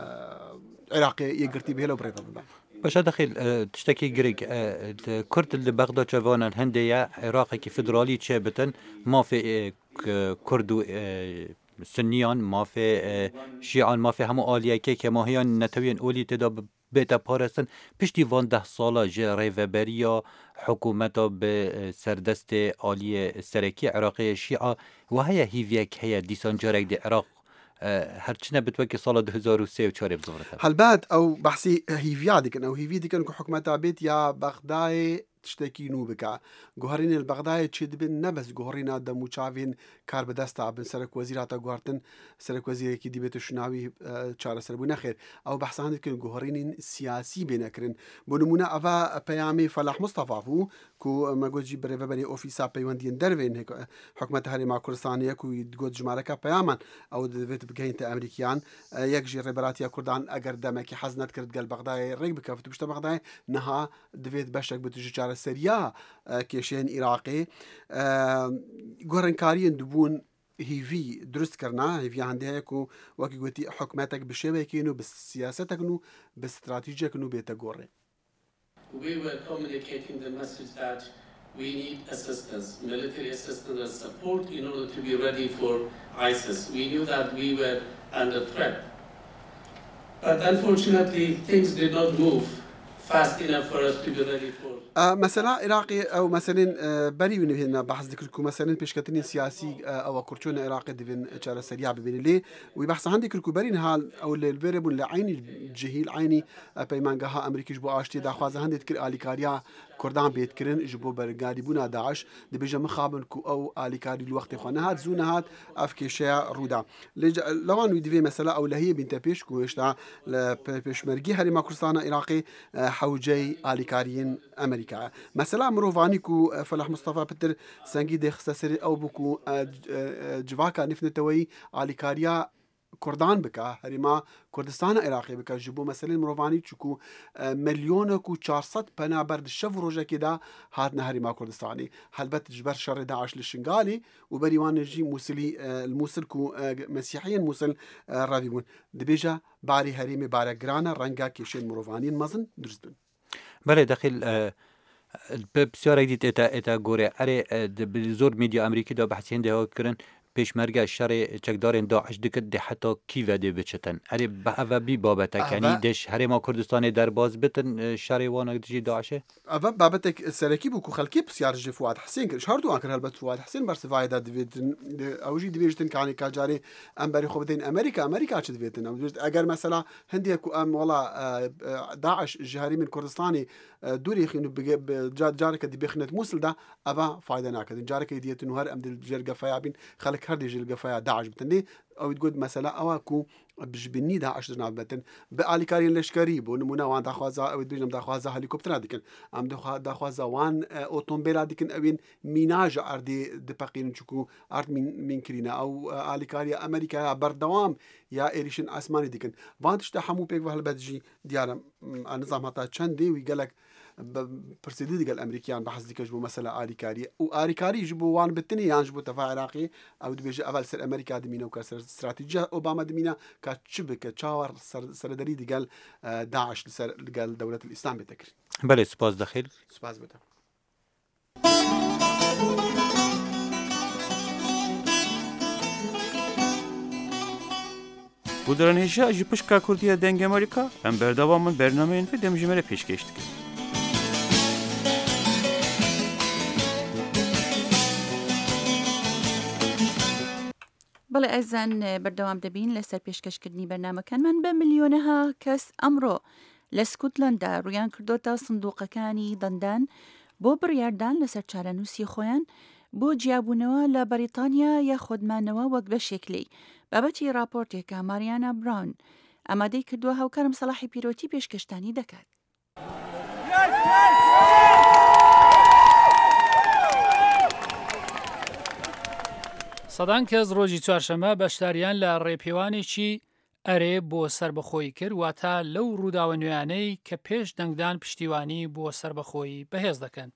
N: عراقي يقرتي بهلو بريفا
B: باش دخل تشتكي جريك الكرد اللي بغداد شافونا الهندية عراقي فدرالي تشابتن ما في كردو سنيان ما في شيعان ما في همو آلية که ما هیان نتوین اولی تدا بیتا پارستن پشتی وان 10 ساله جه ریوبریا حکومتا به سردست آلیه سرکی عراقی شیعه و هیویک هیا دیسان جارک دی عراق هرچنه بتوكي صالة 2003 و4 بزورتها
N: هالبات او بحسي هيفيا ديكن او هيفي ديكن كو حكومتا بيت يا بغداي تشتكي نوبكا جوهرين البغداي تشد بن نبس جوهرين دمو تشافين كار بدستا بن سرك وزيراتا جوهرتن سرك وزير كي دي بيت شناوي تشار سربونا خير او بحث عن ديكن جوهرين سياسي بينكرن بنمونا افا بيامي فلاح مصطفى فو كو ما جوجي بريفبري اوفيسا بيوندين درفين هيك حكومتا هاري مع كردستانيه كو يدجوج جماركا بيامان او دفيت بجينت امريكيان يكجي ريبراتيا كردان اگر دمكي حزنت كرد قال بغداي ريق بكافت بشتا بغداي نها دفيت بشك بتجي السريا كيشين عراقي جورن كارين دبون هيفي درست كرنا هيفي عندها كو وكي قلتي حكمتك بشبكينو بالسياستك باستراتيجيك بيتجوري.
P: We were communicating the message that we need assistance, military assistance and support in order to be ready for ISIS. We knew that we were under threat. But unfortunately, things did not move fast enough for us to be ready for.
N: مثلا عراقي او مثلا بري ونهينا بحث ذكركم مثلا بيشكتني سياسي او كرتون عراقي دفن شارع سريع بين لي ويبحث عندي كركو برين هال او الفيربل لعيني جهيل عيني بيمانغها امريكي جبو اشتي داخواز هندي تكر اليكاريا كردان بيتكرن جبو برغادي بونا داعش دبيجا مخابن كو او اليكاري الوقت خنا هات زونهات افكيشا رودا لوان ويدفي مثلا او لهي بنت بيشكو اشتا بيشمرغي هري ما كردستان عراقي حوجي اليكاريين امريكا مثلا مروفاني كو فلاح مصطفى بتر سنجي دي خساسري او بكو جواكا نفنتوي اليكاريا كردان بكا هريما كردستان عراقي بكا جبو مثلا مروفاني تشكو مليون كو 400 بنا برد الشف روجا كده هاتنا هريما كردستاني هلبت جبر شر داعش للشنغالي وبريوان نجي موصلي الموصل كو مسيحيين موصل رافيبون دبيجا باري هريمي بارا جرانا رنگا كيشين مروفانين مزن درزبن
B: بله داخل بسیار ایدید اتا گوره اره بزور میدیا امریکی دا بحثین ده ها کرن پیشمرگه شر چکدارین داعش دکت ده حتی کیوه ده بچتن اره به بی بابتک یعنی دش هر ما کردستان در باز بتن شر وانا دجی داعشه
N: اوه بابتك سركي بوكو خلكي بسيار جي فؤاد حسين شهردو انكر هلبت فؤاد حسين برس فايدا ديفيتن اوجي ديفيجتن كاني كاجاري امبري خبدين امريكا تش ديفيتن اگر مثلا هندي كو ام والله داعش جهاري من كردستاني دوري خينو جارك دي بخنت موصل ده ابا فايدا ناكد جارك ديتن هر ام دل جرقه فيابين خلك هەردێژی لەگەفایا داعش بتنێ ئەو گوت مەسەلا ئەوەکو بژبینی داعش دژنابەتن بە ئالیکاریان لەشکری بۆ نمونەوان داخوازا ئەوەی دوژم داخوازا هەلیکۆپترا دیکن ئەم داخوازاوان ئۆتۆمبیلا دیکن ئەوێن میناژە ئاردێ دپەقین چکو ئارد مینکرینە ئەو ئالیکاریە ئەمریکا بەردەوام یا ئێریشن ئاسمانی دیکن وان تشتا هەموو پێک بە هەلبەتژی دیارە نظام هەتا چەندێ وی گەلک پرسیدی دیگەل ئەمریکیان بە حەز دیکەش بۆ مەسەلا ئالیکاری و ئالیکاریش بۆ وان بتنی یانش بۆ تەفا عێراقی ئەو دبێژە ئەڤەل سەر ئەمریکا دمینە و کە سەر استراتیجیا ئۆباما دمینە کە چ بکە چاوەڕ سەردەری دیگەل داعش لەگەل دەولەت الئیسلام بێتە کرد.
B: بەڵێ سوپاس دەخێر.
N: سوپاس بێتە.
Q: Bu dönemde ji pişka Kurdiya deng Amerika em berdavamın bernameyên ve demjimere pêşkêş dikin.
C: بەڵێ ئەزان بەردەوام دەبین لەسەر پێشکەشکردنی بەرنامەکانمان بە ملیۆنەها کەس ئەمڕۆ لە سکوتلەندا ڕویان کردۆتە سندوقەکانی دەندان بۆ بڕیاردان لەسەر چارەنووسی خۆیان بۆ جیابوونەوە لە بەریتانیا یا خۆدمانەوە وەک بەشێکلی بابەتی راپۆرتێکە ماریانا براون ئامادەی کردووە هاوکارم سەلاحی پیرۆتی پێشکەشتانی دەکات.
R: سەدان کەس ڕۆژی چوارشەمە بەشداریان لە ڕێپێوانێکی ئەرێ بۆ سربەخۆیی کرد واتە لەو ڕووداوە نوێیانەی کە پێش دەنگدان پشتیوانی بۆ سربەخۆیی بەهێز دەکەن.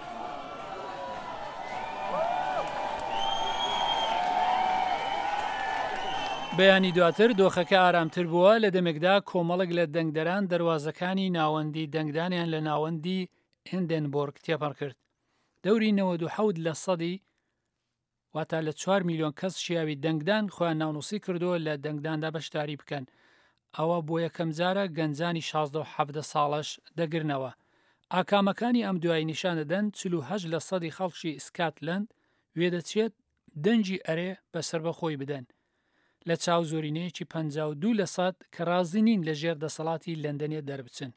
R: بەیانی دواتر دۆخەکە ئارامتر بووە لە دەمێکدا کۆمەڵک لە دەنگدەران دەواازەکانی ناوەندی دەنگدانیان لە ناوەندی هندێنبۆرگ تێپەڕ کرد. دەوری 97% واتە لە 4 میلیۆن کەس شیاوی دەنگدان خۆیان ناونووسی کردووە لە دەنگداندا بەشداری بکەن. ئەوە بۆ یەکەم جارە گەنجانی 16 ساڵش دەگرنەوە. ئاکامەکانی ئەم دوایی نیشان دەدەن 48% خەڵکی ئسکاتلەند وێدەچێت دەنجی ئەرێ بەسەر بەخۆی بدەن. لە چاو زۆرینەیەکی 52% کە ڕازی نین لە ژێر دەسەڵاتی لەندەنێ دەربچن.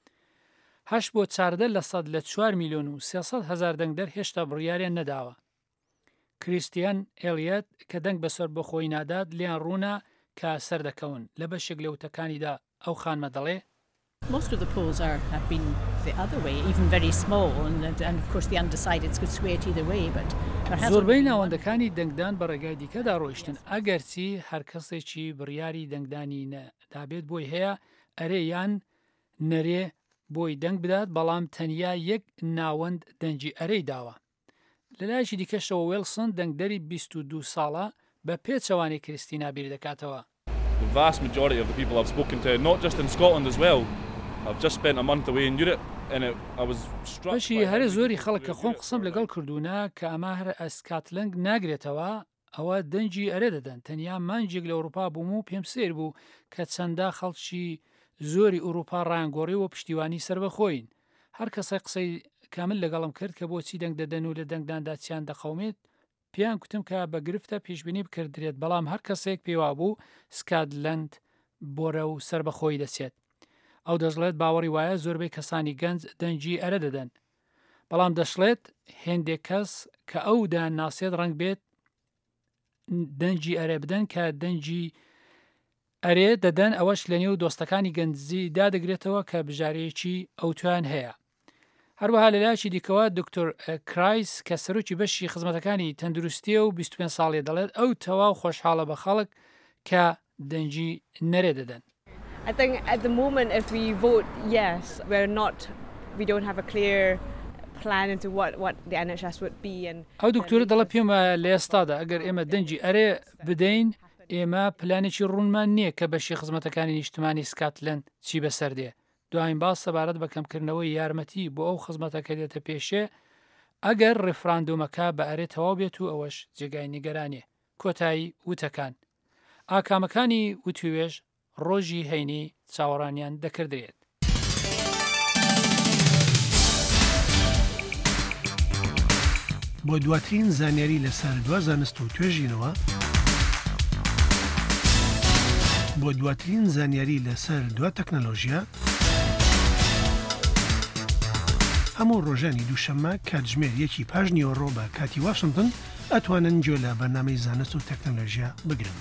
R: 8% لە 4 میلیۆن و 300,000 دەنگدەر هێشتا بڕیاریان نەداوە. کریستیان ئێلیەت کە دەنگ بەسەر بەخۆی نادات لیان ڕوونا کە سەردەکەون لە بەشێک لە وتەکانیدا ئەو خانمە دەڵێ
S: Most of the polls have been the other way, even very small, and of course the undecideds could sway it either way, but
R: زۆربەی ناوەندەکانی دەنگدان بە ڕێگای دیکەدا ڕۆیشتن ئەگەرچی هەر کەسێکی بڕیاری دەنگدانی دابێت بۆی هەیە ئەرێ یان نەرێ بۆی دەنگ بدات بەڵام تەنیا یەک ناوەند دەنجی ئەرەی داوە. لەلایەکی دیکەشەوە وێلسن دەنگدەری 22 ساڵە بە پێچەوانی کریستینا بیر دەکاتەوە.
T: The vast majority of the people I've spoken to, not just in Scotland as well, I've just spent a month away in Europe and I was struck by
R: بەشی هەرە زۆری خەڵک کە خۆم قسم لەگەڵ کردوونە کە ئەمە هەر ئەسکاتلەنگ ناگرێتەوە ئەوە دەنجی ئەرێ دەدەن تەنیا مانجێک لە ئەوروپا بووم و پێم سێر بوو کە چەندە خەڵکی زۆری ئەوروپا ڕانگۆڕیەوە پشتیوانی سربەخۆین. هەر کەسە قسەی کامل لەگەڵم کرد کە بۆچی دەنگ دەدەن و لە دەنگداندا چیان دەخەومێت پیان کوتم کە بە گرفتە پێشبینی بکردرێت بەڵام هەر کەسێک پێوا بوو سکاتلەند بۆرە و سربەخۆی دەچێت. ئەو دەژڵێت باوەڕی وایە زۆربەی کەسانی گەنج دەنجی ئەرە دەدەن. بەڵام دەشڵێت هێندێک کەس کە ئەودا ناسێت ڕنگ بێت دەنجی ئەرێ بدەن کە دەنجی ئەرێ دەدەن ئەوەش لە نێو دۆستەکانی گەنجی دادەگرێتەوە کە بژارەیەکی ئەوتوان هەیە. هەروەها لەلایەکی دیکەوە دکتۆر کرایس کە سەرۆکی بەشی خزمەتەکانی تەندروستیە و 25 ساڵێ دەڵێت ئەو تەواو خۆشحاڵە بە خەڵک کە دەنجی نەرێ دەدەن.
U: I think at the moment if we vote yes, we don't have a clear plan into what the NHS would be and
R: ئەو دکتۆرە دەڵێ پێم لە ئێستادا ئەگەر ئێمە دەنجی ئەرێ بدەین ئێمە پلانێکی ڕوونمان نییە کە بەشی خزمەتەکانی نیشتمانی سکاتلەند چی بەسەردێ. دوایین باس سەبارەت بە کەمکردنەوەی یارمەتی بۆ ئەو خزمەتەکە دێتە پێشێ ئەگەر ڕێفراندۆمەکە بە ئەرێ تەواو بێت و ئەوەش جێگای نیگەرانێ. کۆتایی وتەکان ئاکامەکانی وتوێژ ڕۆژی هەینی چاوەڕانیان دەکردرێت.
V: بۆ دواترین زانیاری لەسەر دوا زانست و توێژینەوە بۆ دواترین زانیاری لەسەر دوا تەکنەلۆژیە هەموو ڕۆژانی دووشەممە کاتژمێر 1 پاش نیوەڕۆ بە کاتی واشنگتن ئەتوانن گوێ لە بەرنامەی زانست و تەکنۆلۆژیا بگرن.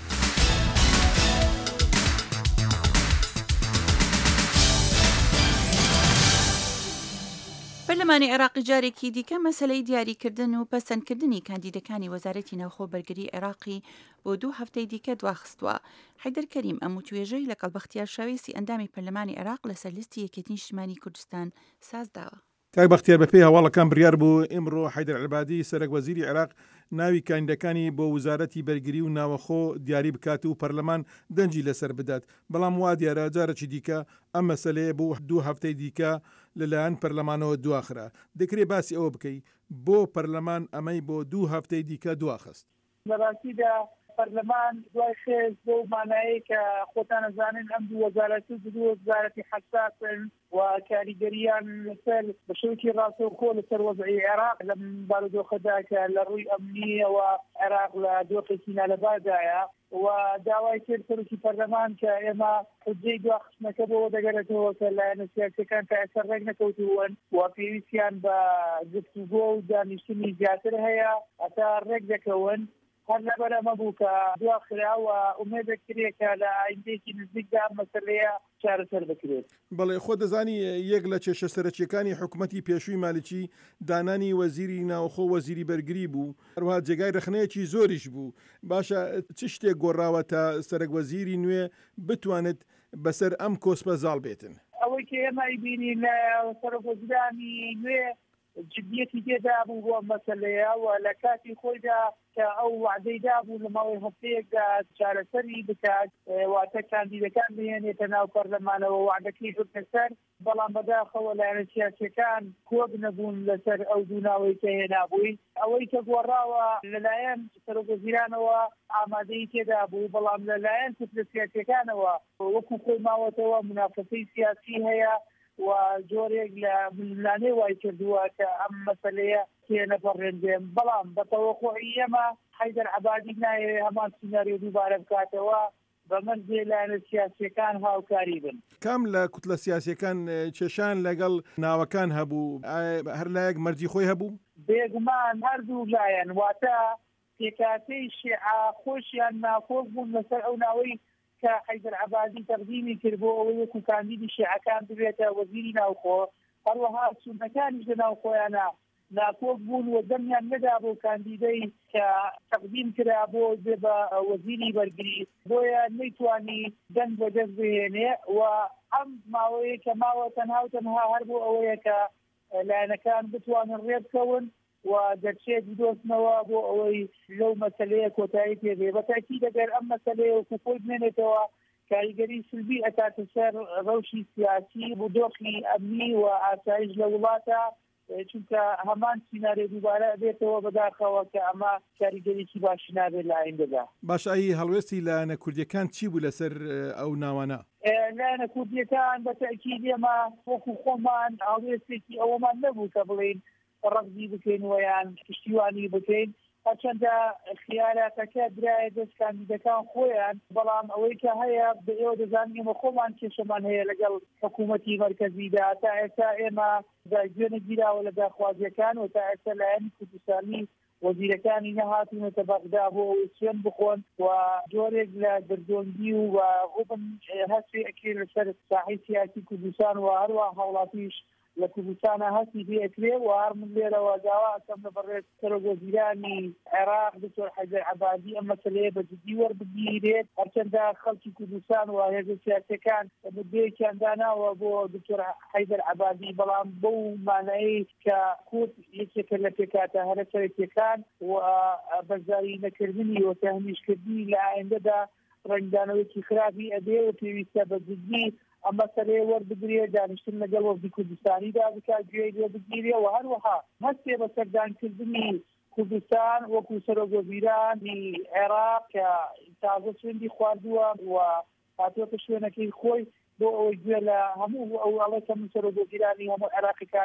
C: پەرلەمانی عێراقی جارێکی دیکە مەسەلەی دیاریکردن و پەسەندکردنی کاندیدەکانی وەزارەتی ناوخۆ بەرگری عێراقی بۆ 2 هەفتەی دیکە دواخستووە. حەیدەر کەریم ئەم توێژەی لەگەڵ بەختیار شاوێسی ئەندامی پەرلەمانی عێراق لەسەر لیستی یەکێتی نیشتیمانی کوردستان سازداوە.
A: کاک بەختیار بەپێی هەواڵەکان بڕیار بوو ئێمڕۆ حەیدەر عەلبادی سەرۆک وەزیری عێراق ناوی کاندیدەکانی بۆ وزارەتی بەرگری و ناوەخۆ دیاری بکات و پەرلەمان دەنجی لەسەر بدات. بەڵام وا دیارە جارێکی دیکە ئەم مەسەلەیە بۆ 2 هەفتەی دیکە لەلایەن پەرلەمانەوە دواخرا. دەکرێت باسی ئەوە بکەی بۆ پەرلەمان ئەمەی بۆ 2 هەفتەی دیکە دواخست.
D: لەڕاستیدا پەرلەمان دوای خێز بۆ مانایە کە خۆتان ئەزانن ئەم 2 وەزارەت و 2 وەزارەتی حەساسن و کاریگەریان لەسەر بە شێوەیەکی ڕاستەوخۆ لەسەر وەزعی عێراق لەم بارودۆخەدا کە لە ڕووی ئەمنیەوە عێراق لە دۆخێکی نالەبادایە و داوای کرد سەرۆکی پەرلەمان کە ئێمە حجەی دواخستنەکە بۆ دەگەرێتەوە کە لایەنە سیاسیەکان تا ئێستا ڕێک نەکەوتوون و پێویستیان بە گفتوگۆ و دانیشتنی زیاتر هەیە هەتا ڕێک دەکەون. هەر لەبەر ئەمە بوو کە دواخرا و ئومێدە کرێکە لە ئایندێکی نزیکدا مەسەلەیە چارەسەر بکرێت.
A: بەڵێ خۆ دەزانی یەک لە کێشە سەرەکیەکانی حکوومەتی پێشووی مالیکی دانانی وەزیری ناوخۆ وەزیری بەرگری بوو، هەروەها جێگای رەخنەیەکی زۆریش بوو. باشە چ شتێک گۆڕاوە تا سەرۆک وەزیری نوێ بتوانێت بەسەر ئەم کۆسپە زاڵ بێتن؟
D: ئەوەی کە ئێمە بینین لە سەرۆک وەزیرانی نوێ جدیەتی تێدا بوو بۆ مەسەلەیە و لە کاتی خۆیدا کە ئەو وعدەی دابوو لە ماوەی هەفتەیەکدا چارەسەری بکات واتە کاندیدەکان بهێنێتە ناو پەرلەمانەوە وعدەکەی بکە سەر، بەڵام بەداخەوە لایەنە سیاسیەکان کۆک نەبوون لەسەر ئەو دوو ناوەی کە هێنابووی. ئەوەی کە گۆڕاوە لەلایەن سەرۆک وەزیرانەوە ئامادەی تێدا بوو، بەڵام لەلایەن کتلە سیاسیەکانەوە وەکو خۆی ماوەتەوە منافەسەی سیاسی هەیە و جۆرێک لە ملانێ وای کردووە کە ئەم مەسەلەیە تێنەپەڕێنرێن. بەڵام بەتەوەقوعی ئێمە حەیدەر عەبادی نایەوێت هەمان سیناریۆ دووبارە بکاتەوە بەمەرجێ لایەنە سیاسیەکان هاوکاری بن.
A: کام لە کوتلە سیاسیەکان کێشان لەگەڵ ناوەکان هەبوو، هەر لایەک مەرجی خۆی هەبوو؟
D: بێگومان هەردوو لایەن واتە پێکاتەی شیعە خۆشیان ناخۆش بوون لەسەر ئەو ناوەی کە حەیدەر عەبادی تەقدیمی کرد بۆ ئەوەی وەکو کاندیدی شیعەکان ببێتە وەزیری ناوخۆ. هەروەها سونەکانیش لە ناوخۆیانە ناکۆک بوون و دەمیان نەدا بۆ کاندیدەی کە تەقدیم کرا بۆ بێ بە وەزیری بەرگری، بۆیە نەیتوانی دەنگ بەدەست بهێنێ و ئەم ماوەیە کە ماوە تەنها و تەنها هەر بۆ ئەوەیە کە لایەنەکان بتوانن ڕێبکەون و دەرچێت بدۆستنەوە بۆ ئەوەی لەو مەسەلەیە کۆتایی پێبێ. بەتاکید ئەگەر ئەم مەسەلەیە وەکو خۆی بمێنێتەوە کاریگەری سلبی ئەکاتە سەر ڕەوشی سیاسی بۆ دۆخی ئەمنی و ئاسایش لە وڵاتە، چونکە هەمان سیناریۆ دووبارە بێتەوە بەداخەوە کە ئەمە کاریگەریی باشی نابێت لە ئایندەدا.
A: باش ئەی هەڵوێستی لایەنە کوردیەکان چی بوو لەسەر ئەو ناوانە؟
D: لایەنە کوردیەکان بەتاکید ئێمە وەکو خۆمان هەڵوێستێکی ئەوەمان نەبوو کە بڵێن ڕەگزی بکەین ویان پشتیوانی بکەین، هەرچەندە خیاراتەکە درایە دەست کاندیدەکان خۆیان، بەڵام ئەوەی کە هەیە بە ئێوە دەزانین ئێمە خۆمان کێشەمان هەیە لەگەڵ حکوومەتی مەرکەزیدا. تا ئێستا ئێمە گوێنە گیراوە لە داخوازیەکان و تا ئێستا لایەنی کوردستانی وەزیرەکانی نەهاتوونەتە بەغدا بۆ ئەوەی سوێن بخۆن و جۆرێک لە گردۆنگی و ڕوبن هەستی ئەکرێت لەسەر ساحەی سیاسی کوردستان و هەروە هەوڵاتیش لە کوردستانە هەستی پێکرێ و هەر من لێرەوە داوا ئەکەم لەبەڕێز سەرۆک وەزیرانی عێراق دکتۆر حەیدەر عەبادی ئەم مەسەلەیە بە جددی وەربگیرێت، هەرچەندە خەڵکی کوردستان و هێزە سیاسیەکان مدەیەکیان داناوە بۆ دکتۆر حەیدەر عەبادی، بەڵام بەو مانایی کە کورد یەکێکە لە پێکاتە هەرە سەرەکیەکان و بەرزایی نەکردنی و تەهمیشکردنی لە ئایندەدا ڕەنگدانەوەیەکی خراپی ئەبێ و پێویستە بە جددی ئەم مەسەلەیە وەربگرێ، دانیشتن لەگەڵ وەفدی کوردستانیدا بکات، گوێی لێ بگیرێ و هەروەها هەستێ بە سەردانکردنی کوردستان وەکو سەرۆک وەزیرانی عێراق کە تازە سوێندی خواردووە و هاتووەتە شوێنەکەی خۆی بۆ ئەوەی گوێ لە هەموو ئەو ئەڵێ کە من سەرۆک وەزیرانی هەموو عێراقیکانن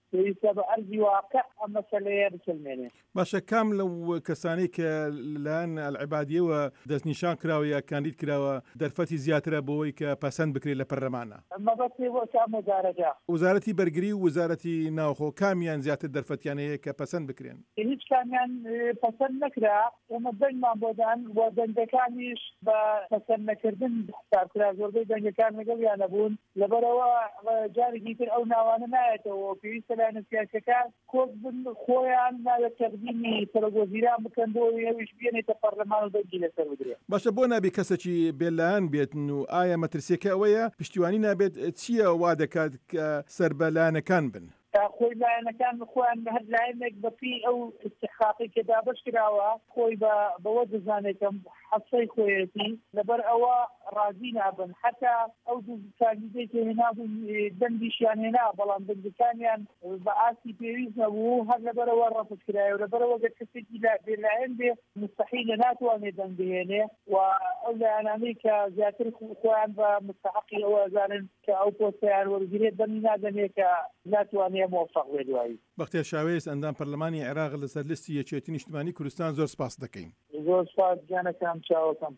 D: پێویستە بە ئەرزی واقع ئەم مەسەلەیە بچەلمێنێ.
A: باشە کام لەو کەسانەی کە لەلایەن ئەلعیبادیەوە دەستنیشان کراوە یا کاندید کراوە دەرفەتی زیاترە بۆەوەی کە پەسەند بکرێت لە پەرلەمانە؟
D: مەبەستێ بۆ کام وەزارەتە
A: وزارەتی بەرگری و وزارەتی ناوخۆ کامیان زیاتر دەرفەتیان هەیە کە پەسەند بکرێن؟
D: هیچ کامیان پەسەند نەکرا، ئێمە دەنگمان بۆدان و دەنگەکانیش بە پەسەند نەکردن حسابکرا، زۆربەی دەنگەکان لەگەڵیان نەبوون، لەبەرەوە جارێکی تر ئەو ناوانە نایەتەوە، پێویستە لایەنە سیاسەکان کۆک بن خۆیان ناوێت تەقدیمی سەرۆکوەزیران بکەن بۆ ئەویش بێنێتە پەرلەمان و دەنگی لەسەر بدرێت.
A: باشە بۆ نابێت کەسێکی بێلایەن بێتن و ئایا مەترسیەکە ئەوەیە پشتیوانی نابێت چییە وا دەکات کە سەربەلایەنەکان بن؟
D: خۆی لایەنەکان خۆیان هەر لایەنێک بەپی ئەو استحقاقی کە دابش کراوە خۆی بەوە دەزانێتم حەسەی خۆیەتی لەبەر ئەوە ڕازی نابن، حتا ئەو دوو کاندیدێکی هێنابوون دەنگیشیان هێنا، بەڵام دەنگەکانیان بە ئاسی پێویست نەبوو، هەر لەبەرەوە ڕەفت کرایە و لەبەرەوە گەر کەسێکی بێلایەن بێ مستەحیلە ناتوانێت دەنگ بهێنێ و ئەو لایەنانەی کە زیاتر خۆیان بە مستحقی ئەوە ئەزانن کە ئەو پۆستیان وەرگرێت دەنگی نادەنێت کە ناتوانێت موفق بێت دوایی.
A: بەختیار شاوێز ئەندام پەرلەمانی عێراق لەسەر لیستی یەکێتی نیشتیمانی کوردستان زۆر سپاس دەکەین.
D: زۆر سپاس گیانەکەم چاوەکەم.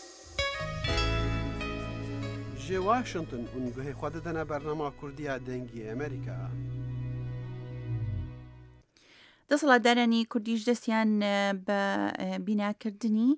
N: ji Washington û guhê xwe didine bernama Kurdiya dengê Amerîka.
C: دەسەڵاتدارانی کوردیش دەستیان بە بیناکردنی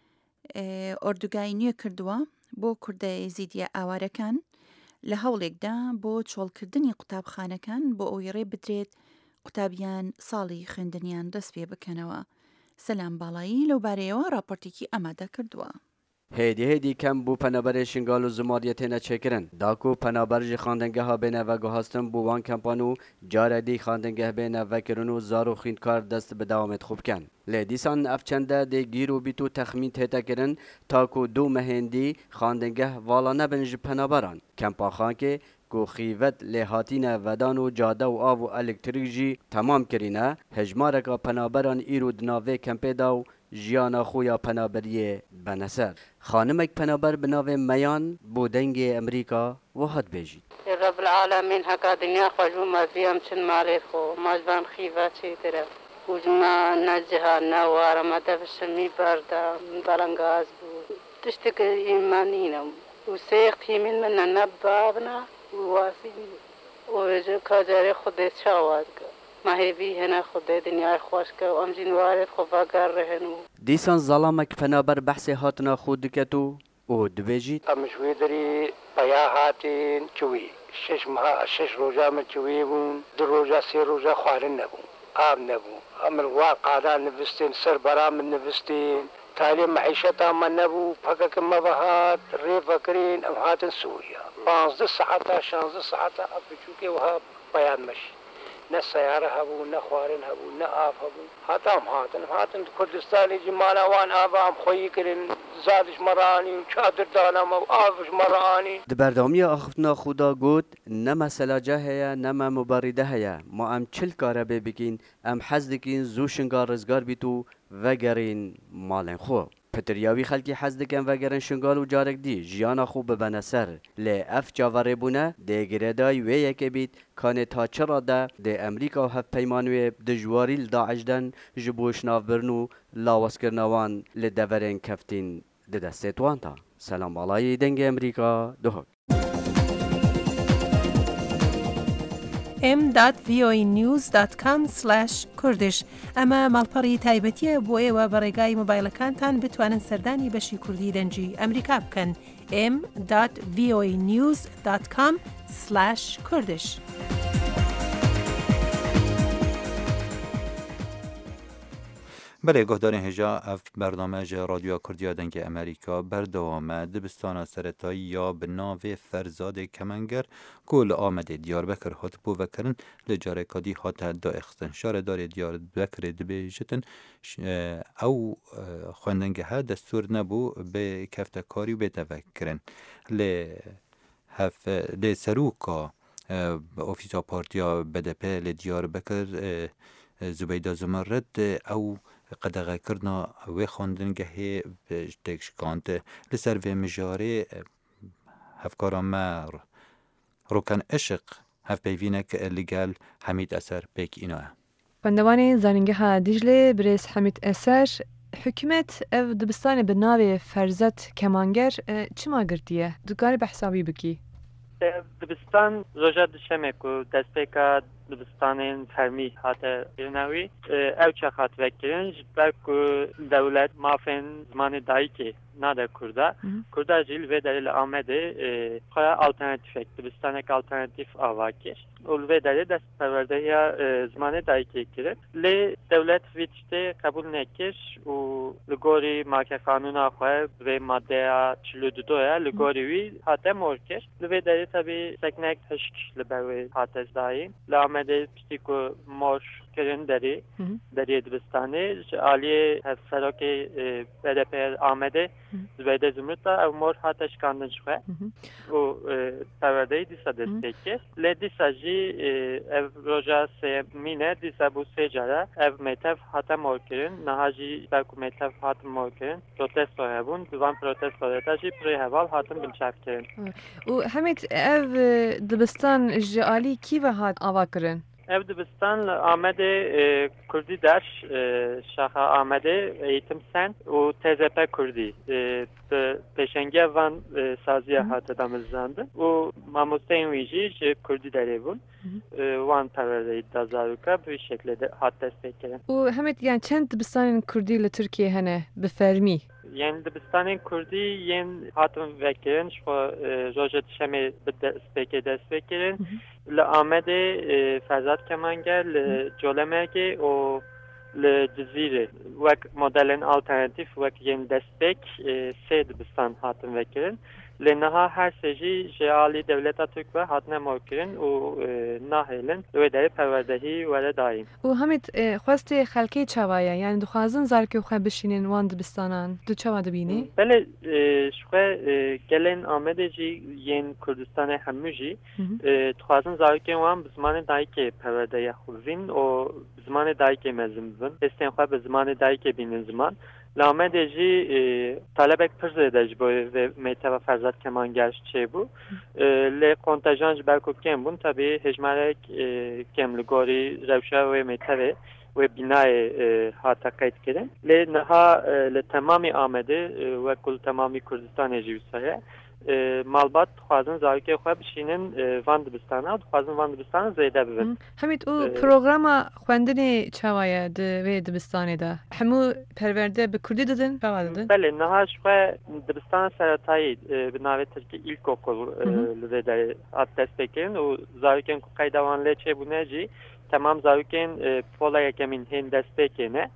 C: ئۆردوگای نوێ کردووە بۆ کوردە یەزیدیە ئاوارەکان لە هەوڵێکدا بۆ چۆڵکردنی قوتابخانەکان بۆ ئەوی ڕێ بدرێت قوتابیان ساڵی خوێندنیان دەست پێ بکەنەوە. سەلام باڵایی لەو بارەیەوە راپۆرتێکی ئامادە کردووە.
F: هێدی کەم بوو پەنەبەرێ شنگال و زماریە تێنە چێکردن داکو پەنەبەر ji xandingeha bêneve guhastin bû wan kempan û care dî xandingeh bênevekirin û zar û xwînkar dest bi dewamê xwe bikin. Lê dîsan ev çende dê gîr û bît û texmîn tête kirin ta ku du mehêndî xandingeh vala nebin ji penaberan. Kempaxankê ku xîvet lê hatîne vedan û cade û av û elektrîk jî temam kirîne, hejmareka penaberan îro di nav vê kempê da û jiyana xwe ya penaberiyê beneser. Xanimek penaber bi navê Meyan bû dengê Amerîka wihat bêjî.
G: Rabbil alemîn heka dinya xwe ji meziyam çin malê xwe mazban xîva çêtir e. Û ne cihan ne ware me devşimî berda belengaz bû. Tiştekî îmanîne û sêxtî min min ne babna û wasî û ji kacerê xudê çawaz kir. مهیبی هنه خودی دنیای خوش که و امجین وارد خواگر رهنو.
F: دیسان زلامک پنابر بحث هاتنا خود کتو او دبیجید.
W: امشوی داری پیا هاتین چوی. شش روزه من چوی بون، 2 روزه 3 روزه خوارن نبون، آب نبون. امر واقعا نوستین سر برام نوستین. تعلیم معیشت من نبو، فقط مباهات ریفکرین ام هاتن سوریا. 15 ساعت 16 ساعت ابچوکی وها بیان مشی. نه سیاره هبو نه خوارن هبو نه آب هبو هاتن کردستانی جمالا وان آبا هم خویی کرن زادش مرانی و چادر دانم و آبش مرانی
F: دبردامی آخفتنا خدا گود نه مسئله جه هیا نه مبارده هیا ما ام چل کاره ببکین ام حزدکین زوشنگار رزگار بیتو وگرین مالن خو پتریاوی خلکی حز دکن و گرن شنگال و جارک دی جیانا خوب ببنه سر لی اف جاوره بونه ده گردای وی یکی بیت کانه تا چرا ده ده امریکا و هف پیمانوی دجواری لداعش دن جبوش ناف برنو لاوز کرنوان لدورین کفتین ده دستیتوان تا سلام بالای دنگ امریکا دوهک
E: m.voanews.com/kurdish ئەمە ماڵپەڕی تایبەتیە بۆ ئێوە بە ڕێگای مۆبایلەکانتان بتوانن سەردانی بەشی کوردی دەنجی ئەمریکا بکەن m.voanews.com/kurdish
B: بله گهدارین هجا اف برنامه رادیو کردیا دنگ امریکا بردوامه دبستان سرطایی یا به ناو فرزاد کمنگر کل آمده دیاربکر هات بو وکرن لجاره کادی هات دا اخستنشار دار دیاربکر دبیجتن او خواندنگه ها دستور نبو به کفتکاری و به تفکرن لی سروکا اوفیسا پارتیا BDP لدیاربکر زبیده زمرد او قدغه کرنا و خواندنگه تکشکانت لسر و مجاره هفکارا ما روکن عشق هەفپەیڤینێک لەگەل حەمید ئەسەر پێکی ئینۆە.
H: خوێندەوانی زانینگەها دیژلێ برێز حەمید ئەسەر حکومت ئەو دبستانê bi navê Ferzet Kemanger çima girtiye? Dikarî behsavî bikî?
I: Dibistan roja dişemê ku destpêka dibistanên fermî hate kirinawî ew çax hat vekirin ji ber ku dewlet mafên zimanê dayîkê nade Kurda. Kurda jî li vê derê li Amedê xwe alternatîfek dibistanek alternatîf ava kir. û li vê derê destperwerdehiya zimanê dayîkê kirin. Lê dewlet vî tiştê qebûl nekir û li gorî markexanûna xwe vê maddeya 42 ya li gorî wî hate mor kir. Li vê derê tevî seknek hişk li ber wê hate zdayîn. Li Amedê piştî ku mor kirin derê deriyê dibistanê ji aliyê hevserokê BDP Amedê Zübeyde Zümrüt da ev mor hate şikandin ji xwe û perwerdeyî dîsa destpê kir. Lê dîsa jî ev roja sêmîne dîsa bû sê cara ev mêtev hate mor kirin. Niha jî ber ku mêtev hatin mor kirin protesto hebûn. Di van protestoya de jî pirê heval hatin bilçav kirin.
H: û Hemîd ev dibistan ji alî kî ve hat ava kirin?
I: Ev dibistan li Amedê Kurdî ders şaxa Amedê eğitim sen û TZP Kurdî bi pêşengiya van saziya hate damizandin û mamosteyên wî jî ji Kurdî derê bûn wan perwerdeyî da zaroka bi vî şeklê de hat destpêkirin.
H: û Hemîd yani çend dibistanên Kurdî li Tirkiye hene bi fermî?
I: Yên dibistanên Kurdî yên hatin vekirin ji xwe roja dişemê bi destpêkê destpêkirin. Li Amedê Ferzat Kemanger li Colemegê û li Cizîrê wek modelên alternatîf wek yên destpêk sê dibistan hatin vekirin. Lê niha her sê jî ji alî dewleta Türk ve hatine mor kirin û nahêlin li wê derê perwerdehî were dayîn.
H: û Hemîd xwestê xelkê çawa ye yani dixwazin zarokê xwe bişînin wan dibistanan du çawa dibînî?
I: Belê ji xwe gelên Amedê jî yên Kurdistanê hemû jî dixwazin zarokên wan bi zimanê dayîkê perwerdeya xwîn û bi zimanê dayîkê mezin bibin. Hestên xwe bi zimanê dayîkê bînin ziman. Li Amedê jî talebek pir zêde ji bo vê mêteva Ferzat Kemanger çêbû. Lê kontejan ji ber ku kêm bûn tevî hejmarek kêm li gorî rewşa wê mêtevê wê bînayê hata qeyd kirin. Lê niha li temamî Amedê wek ku li temamî Kurdistanê jî wisa ye malbat dixwazin zarokê xwe bişînin van dibistana û dixwazin van dibistana zêde bibin.
H: Hemîd û programa xwendinê çawa ye di vê dibistanê de? Hemû perwerde bi Kurdî didin? Çawa didin?
I: Belê niha ji xwe dibistana seretayî bi navê Tirkî îlkokul li vê derê hat destpêkirin û zarokên ku qeyda wan lê çêbûne jî temam zarokên pola yekemîn hên destpêkê ne.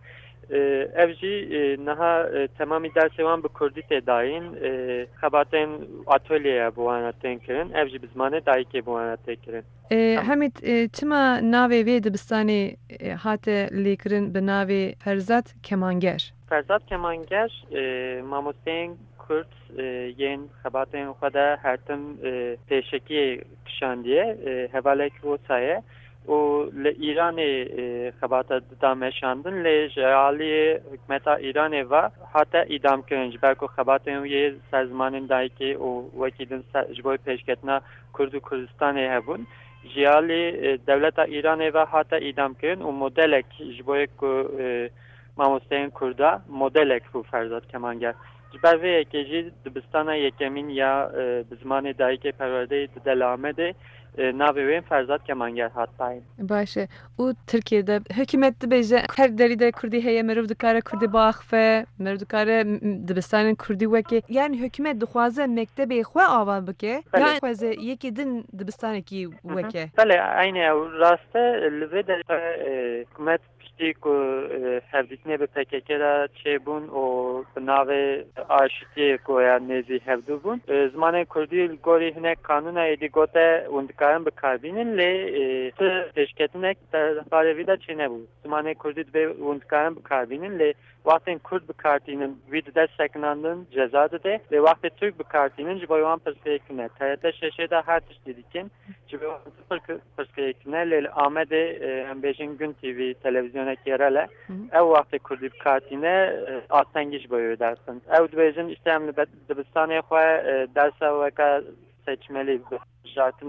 I: Ev jî niha temamî dersê wan bi Kurdî tê dayîn xebatên atölyeya bi wan tên kirin ev jî bi zimanê dayîkê bi wan tê kirin.
H: Hemîd çima navê vê dibistanê hate lêkirin bi navê Ferzat Kemanger?
I: Ferzat Kemanger mamosteyên Kurd yên xebatên xwe de her tim pêşekiyê kişandiye hevalek wosaye û li Îranê xebata dameşandin lê ji aliyê hikûmeta Îranê ve hate îdam kirin ji ber ku xebatên wê ser zimanên dayîkê û wekî din ji bo pêşketina Kurd û Kurdistanê hebûn. Ji alî dewleta Îranê ve hate îdam kirin û modelek ji bo ku mamosteyên Kurda modelek bû Ferzat Kemanger. Ji ber vê yekê jî dibistana yekemîn ya bi zimanê dayîkê perwerdeyî dide li Amedê navê wê Ferzat Kemanger hat dayîn.
H: Baş e. û Tirkiyeyê hikûmet dibêje her derî de Kurdî heye merov dikare Kurdî biaxive merov dikare dibistanên Kurdî weke yani hikûmet dixwaze mektebê xwe ava bike yan xweze yekê din dibistanekî weke.
I: Belê aynê ew rast e li vê derê hikûmet piştî ku hevdîtinê bi PKK re çêbûn û bi navê aşitiyê ku ya nêzî hevdû bûn zimanê Kurdî li gorî hinek kanûna êdî gote hûn dikarin bikarbînin lê pêşketinek derbarê vî de çê nebû. Zimanê Kurdî divê hûn dikarin bikarbînin lê waxtên Kurd bikartînin wî dide sekinandin ceza dide lê waxtê Türk bikartînin ji bo wan pirsgirêkine. TRT şeşê de her tiştî dikin ji bo wan pirsgirêkine lê li Amedê em bêjin Gün TV televîzyonekî yerel e ew waxtê Kurdî bikartîne astengî ji bo wê dersin. Ew dibêjin îşte em li dibistanê xwe dersa weka seçmelî bijartinê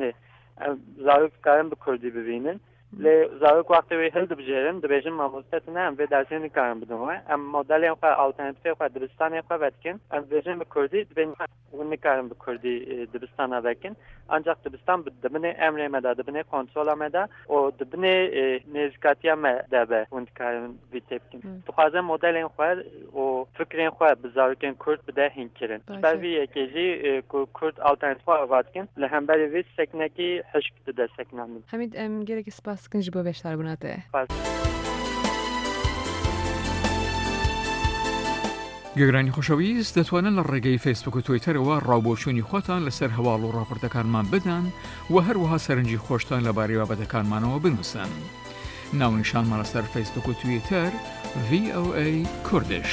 I: zarok karin bi Kurdî bibînin lê zarok wextê wê hil dibijêrin dibêjin mamostetin em vê dersê nikarin bidin we em modelên xwe alternatîfê xwe dibistanê xwe vedikin em dibêjin bi Kurdî dibên hûn nikarin bi Kurdî dibistana vekin ancak dibistan dibinê emrê me de dibinê kontrola me de û dibinê nêzîkatiya me de be hûn dikarin vî tê bikin dixwazim modelên xwe û fikrên xwe bi zarokên Kurd bide hînkirin ber vî yekê jî ku Kurd alternatîf xwe vedikin li hemberî vî sekinekî hişk dide sekinan
H: Hamid em gelekî spas dikin ji bo beşdarbûna te
J: گەگرانی خۆشەویست دەتوانن لە ڕێگەی فیسبوک و تویتەرەوە ڕاوبۆچوونی خۆتان لەسەر هەواڵ و ڕاپۆرتەکانمان بدەن و هەروەها سەرنجی خۆشتان لەبارەی بابەتەکانمانەوە بنووسن. ناونیشانمان لەسەر فیسبوک و تویتەر VOA کوردش.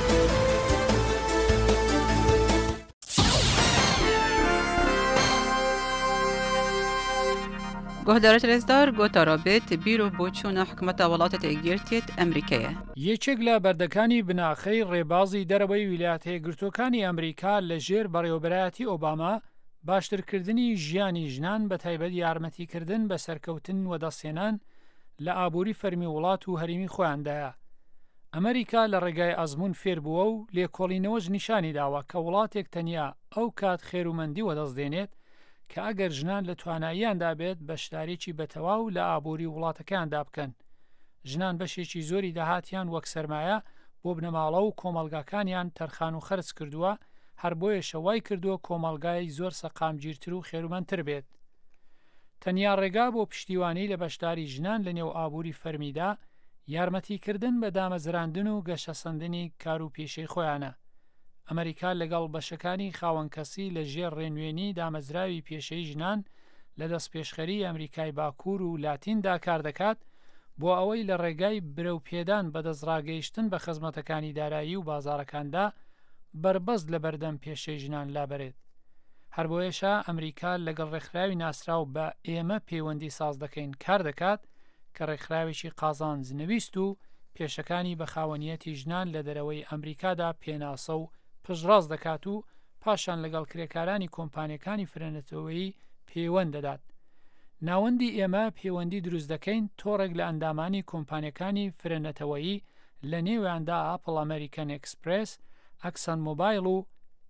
K: گهدارت رزدار گوتا رابط بیرو بۆچوونە حکومەتە وڵاتە تێگیرتێت ئەمریکایە.
R: یەکێک لە بەردەکانی بناخەی ڕێبازی دەرەوەی ویلایەتە یەکگرتووەکانی ئەمریکا لەژێر بەڕێوەبەرایەتی ئۆباما باشترکردنی ژیانی ژنان بە تایبەت یارمەتیکردن بە سەرکەوتن و دەستێنان لە ئابووری فەرمی وڵات و هەرمی خۆیاندایە. ئەمریکا لە ڕێگای ئەزمون فێر بووە و لێکۆڵینەوەش نیشانی داوە کە وڵاتێک تەنیا ئەو کات خێرومەندی وەدەستدێنێت کە ئەگەر ژنان لە تواناییاندا بێت بەشداریی بەتەواو لە ئابووری وڵاتەکاندا بکەن. ژنان بەشێکی زۆری داهاتیان وەک سەرمایە بۆ بنەماڵە و کۆمەلگاکانیان تەرخان و خەرج کردووە هەر بۆیە شەوای کردووە کۆمەلگای زۆر سەقامگیرتر و خێرومەندتر بێت. تەنیا ڕێگا بۆ پشتیوانی لە بەشداری ژنان لە نێو ئابووری فەرمیدا یارمەتیکردن بە دامەزراندن و گەشەسەندنی کار و پێشەی خۆیانە. ئەمریکا لەگەڵ بەشەکانی خاوەنکەسی لە ژێر ڕێنوێنی دامەزراوی پێشەی ژنان لە دەست پێشخەری ئەمریکای باکوور و لاتیندا کار دەکات بۆ ئەوەی لە ڕێگای برەوپێدان بەدەستڕاگەیشتن بە خزمەتەکانی دارایی و بازارەکاندا بربەست لە بەردەم پێشەی ژنان لابرێت. هەر بۆیەشە ئەمریکا لەگەڵ ڕێکخراوی ناسراو بە ئێمە پەیوەندی ساز دەکەین کار دەکات کە ڕێکخراوێکی قازانجنەویست و پێشەکانی بە خاوەنیەتی ژنان لە دەرەوەی ئەمریکادا پێناسە و پشڕاست دەکات و پاشان لەگەڵ کرێکارانی کۆمپانیەکانی فرێنەتەوەیی پەیوەند دەدات. ناوەندی ئێمە پەیوەندی دروست دەکەین تۆڕێک لە ئەندامانی کۆمپانیەکانی فرێنەتەوەیی لە نێویاندا ئاپڵ ئەمریکن ئەکسپرس، ئەکسن مۆبایل و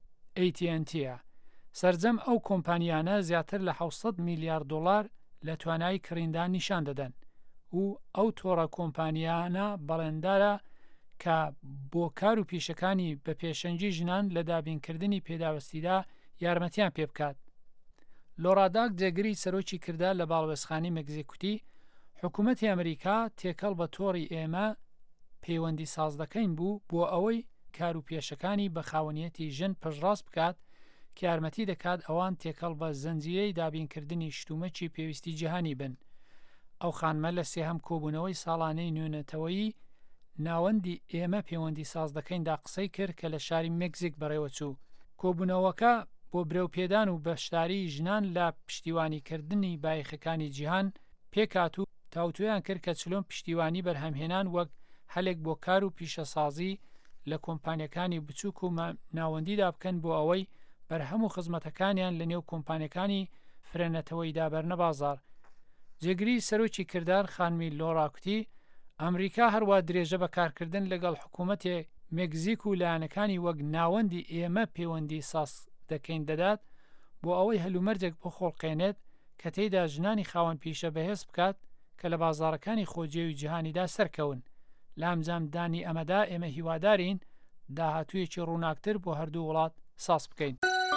R: AT&Tە. سەرجەم ئەو کۆمپانیانە زیاتر لە 600 میلیارد دلار لە توانای کڕیندان نیشان دەدەن و ئەو تۆڕە کۆمپانیانە بەڵێندارە کە بۆ کار و پیشەکانی بە پێشەنجی ژنان لە دابینکردنی پێداوەستیدا یارمەتیان پێ بکات. لۆڕاداک جێگری سەرۆکی کردا لە باڵوێزخانی مەگزیکوتی حکوومەتی ئەمریکا تێکەڵ بە تۆڕی ئێمە پەیوەندی ساز دەکەین بوو بۆ ئەوەی کار و پێشەکانی بە خاوەنیەتی ژن پشڕاست بکات کە یارمەتی دەکات ئەوان تێکەڵ بە زەنجیرەی دابینکردنی شتومەکی پێویستی جیهانی بن. ئەو خانمە لە سێهەم کۆبوونەوەی ساڵانەی نوێنەتەوەیی ناوەندی ئێمە پەیوەندی ساز دەکەیندا قسەی کرد کە لە شاری مێکزیک بەڕێوە چوو. کۆبوونەوەکە بۆ برەوپێدان و بەشداری ژنان لە پشتیوانیکردنی بایخەکانی جیهان پێکات و تاوتویان کرد کە چلۆن پشتیوانی بەرهەمهێنان وەک هەلێک بۆ کار و پیشەسازی لە کۆمپانیەکانی بچووک و ناوەندیدا بکەن بۆ ئەوەی بەرهەم و خزمەتەکانیان لە نێو کۆمپانیەکانی فرێنەتەوەی دابەرنە بازار. جێگری سەرۆکی کردار خانمی لۆڕاکوتی ئەمریکا هەروە درێژە بەکارکردن لەگەڵ حکوومەتێ مێکزیک و لایەنەکانی وەک ناوەندی ئێمە پەیوەندی ساز دەکەین دەدات بۆ ئەوەی هەلومەرجێک بۆ خۆڵقێنێت کە تێیدا ژنانی خاوەن پیشە بەهێز بکات کە لە بازارەکانی خۆجێوی جیهانیدا سەرکەون. لە ئەمجامدانی ئەمەدا ئێمە هیوادارین داهاتوویەکی ڕووناکتر بۆ هەردوو وڵات ساز بکەین.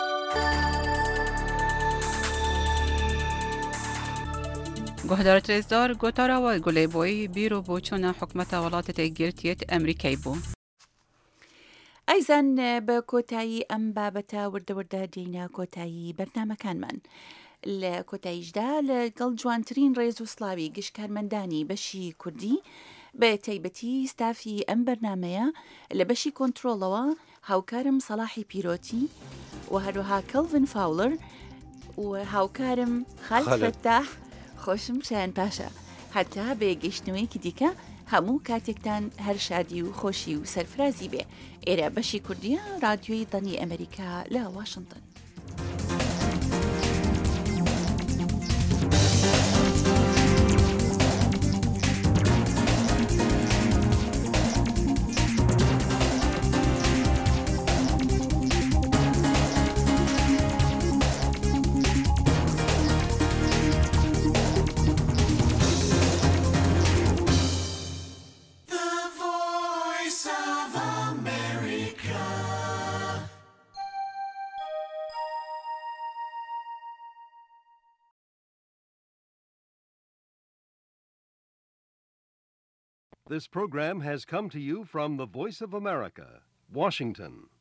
K: گهدارت رزدار گوتاراوە گولێبۆی بیرۆ بۆچوونە حکومەتە وڵاتە تێگیرتێت ئەمریکای بوو.
C: ئەیزان بە کۆتایی ئەم بابەتە وردەوردە دێینە کۆتایی بەرنامەکانمان. لە کۆتاییشدا لەگەڵ جوانترین ڕێز و سڵاوی گشتکارمەندانی بەشی کوردی بە تایبەتی ستافی ئەم بەرنامەیە لە بەشی کۆنتترۆلەوە هاوکارم سەلاحی پیرۆتی و هەروەها کەلڤن فاولر و هاوکارم خالفتەح خۆشم شایان پاشە هەتا بە گەیشتنەوەیەکی دیکە هەموو کاتێکتان هەر شادی و خۆشی و سەرفرازی بێ. ئێرە بەشی کوردیە رادیۆی دەنی ئەمریکا لە واشنگتن.
L: This program has come to you from the Voice of America, Washington.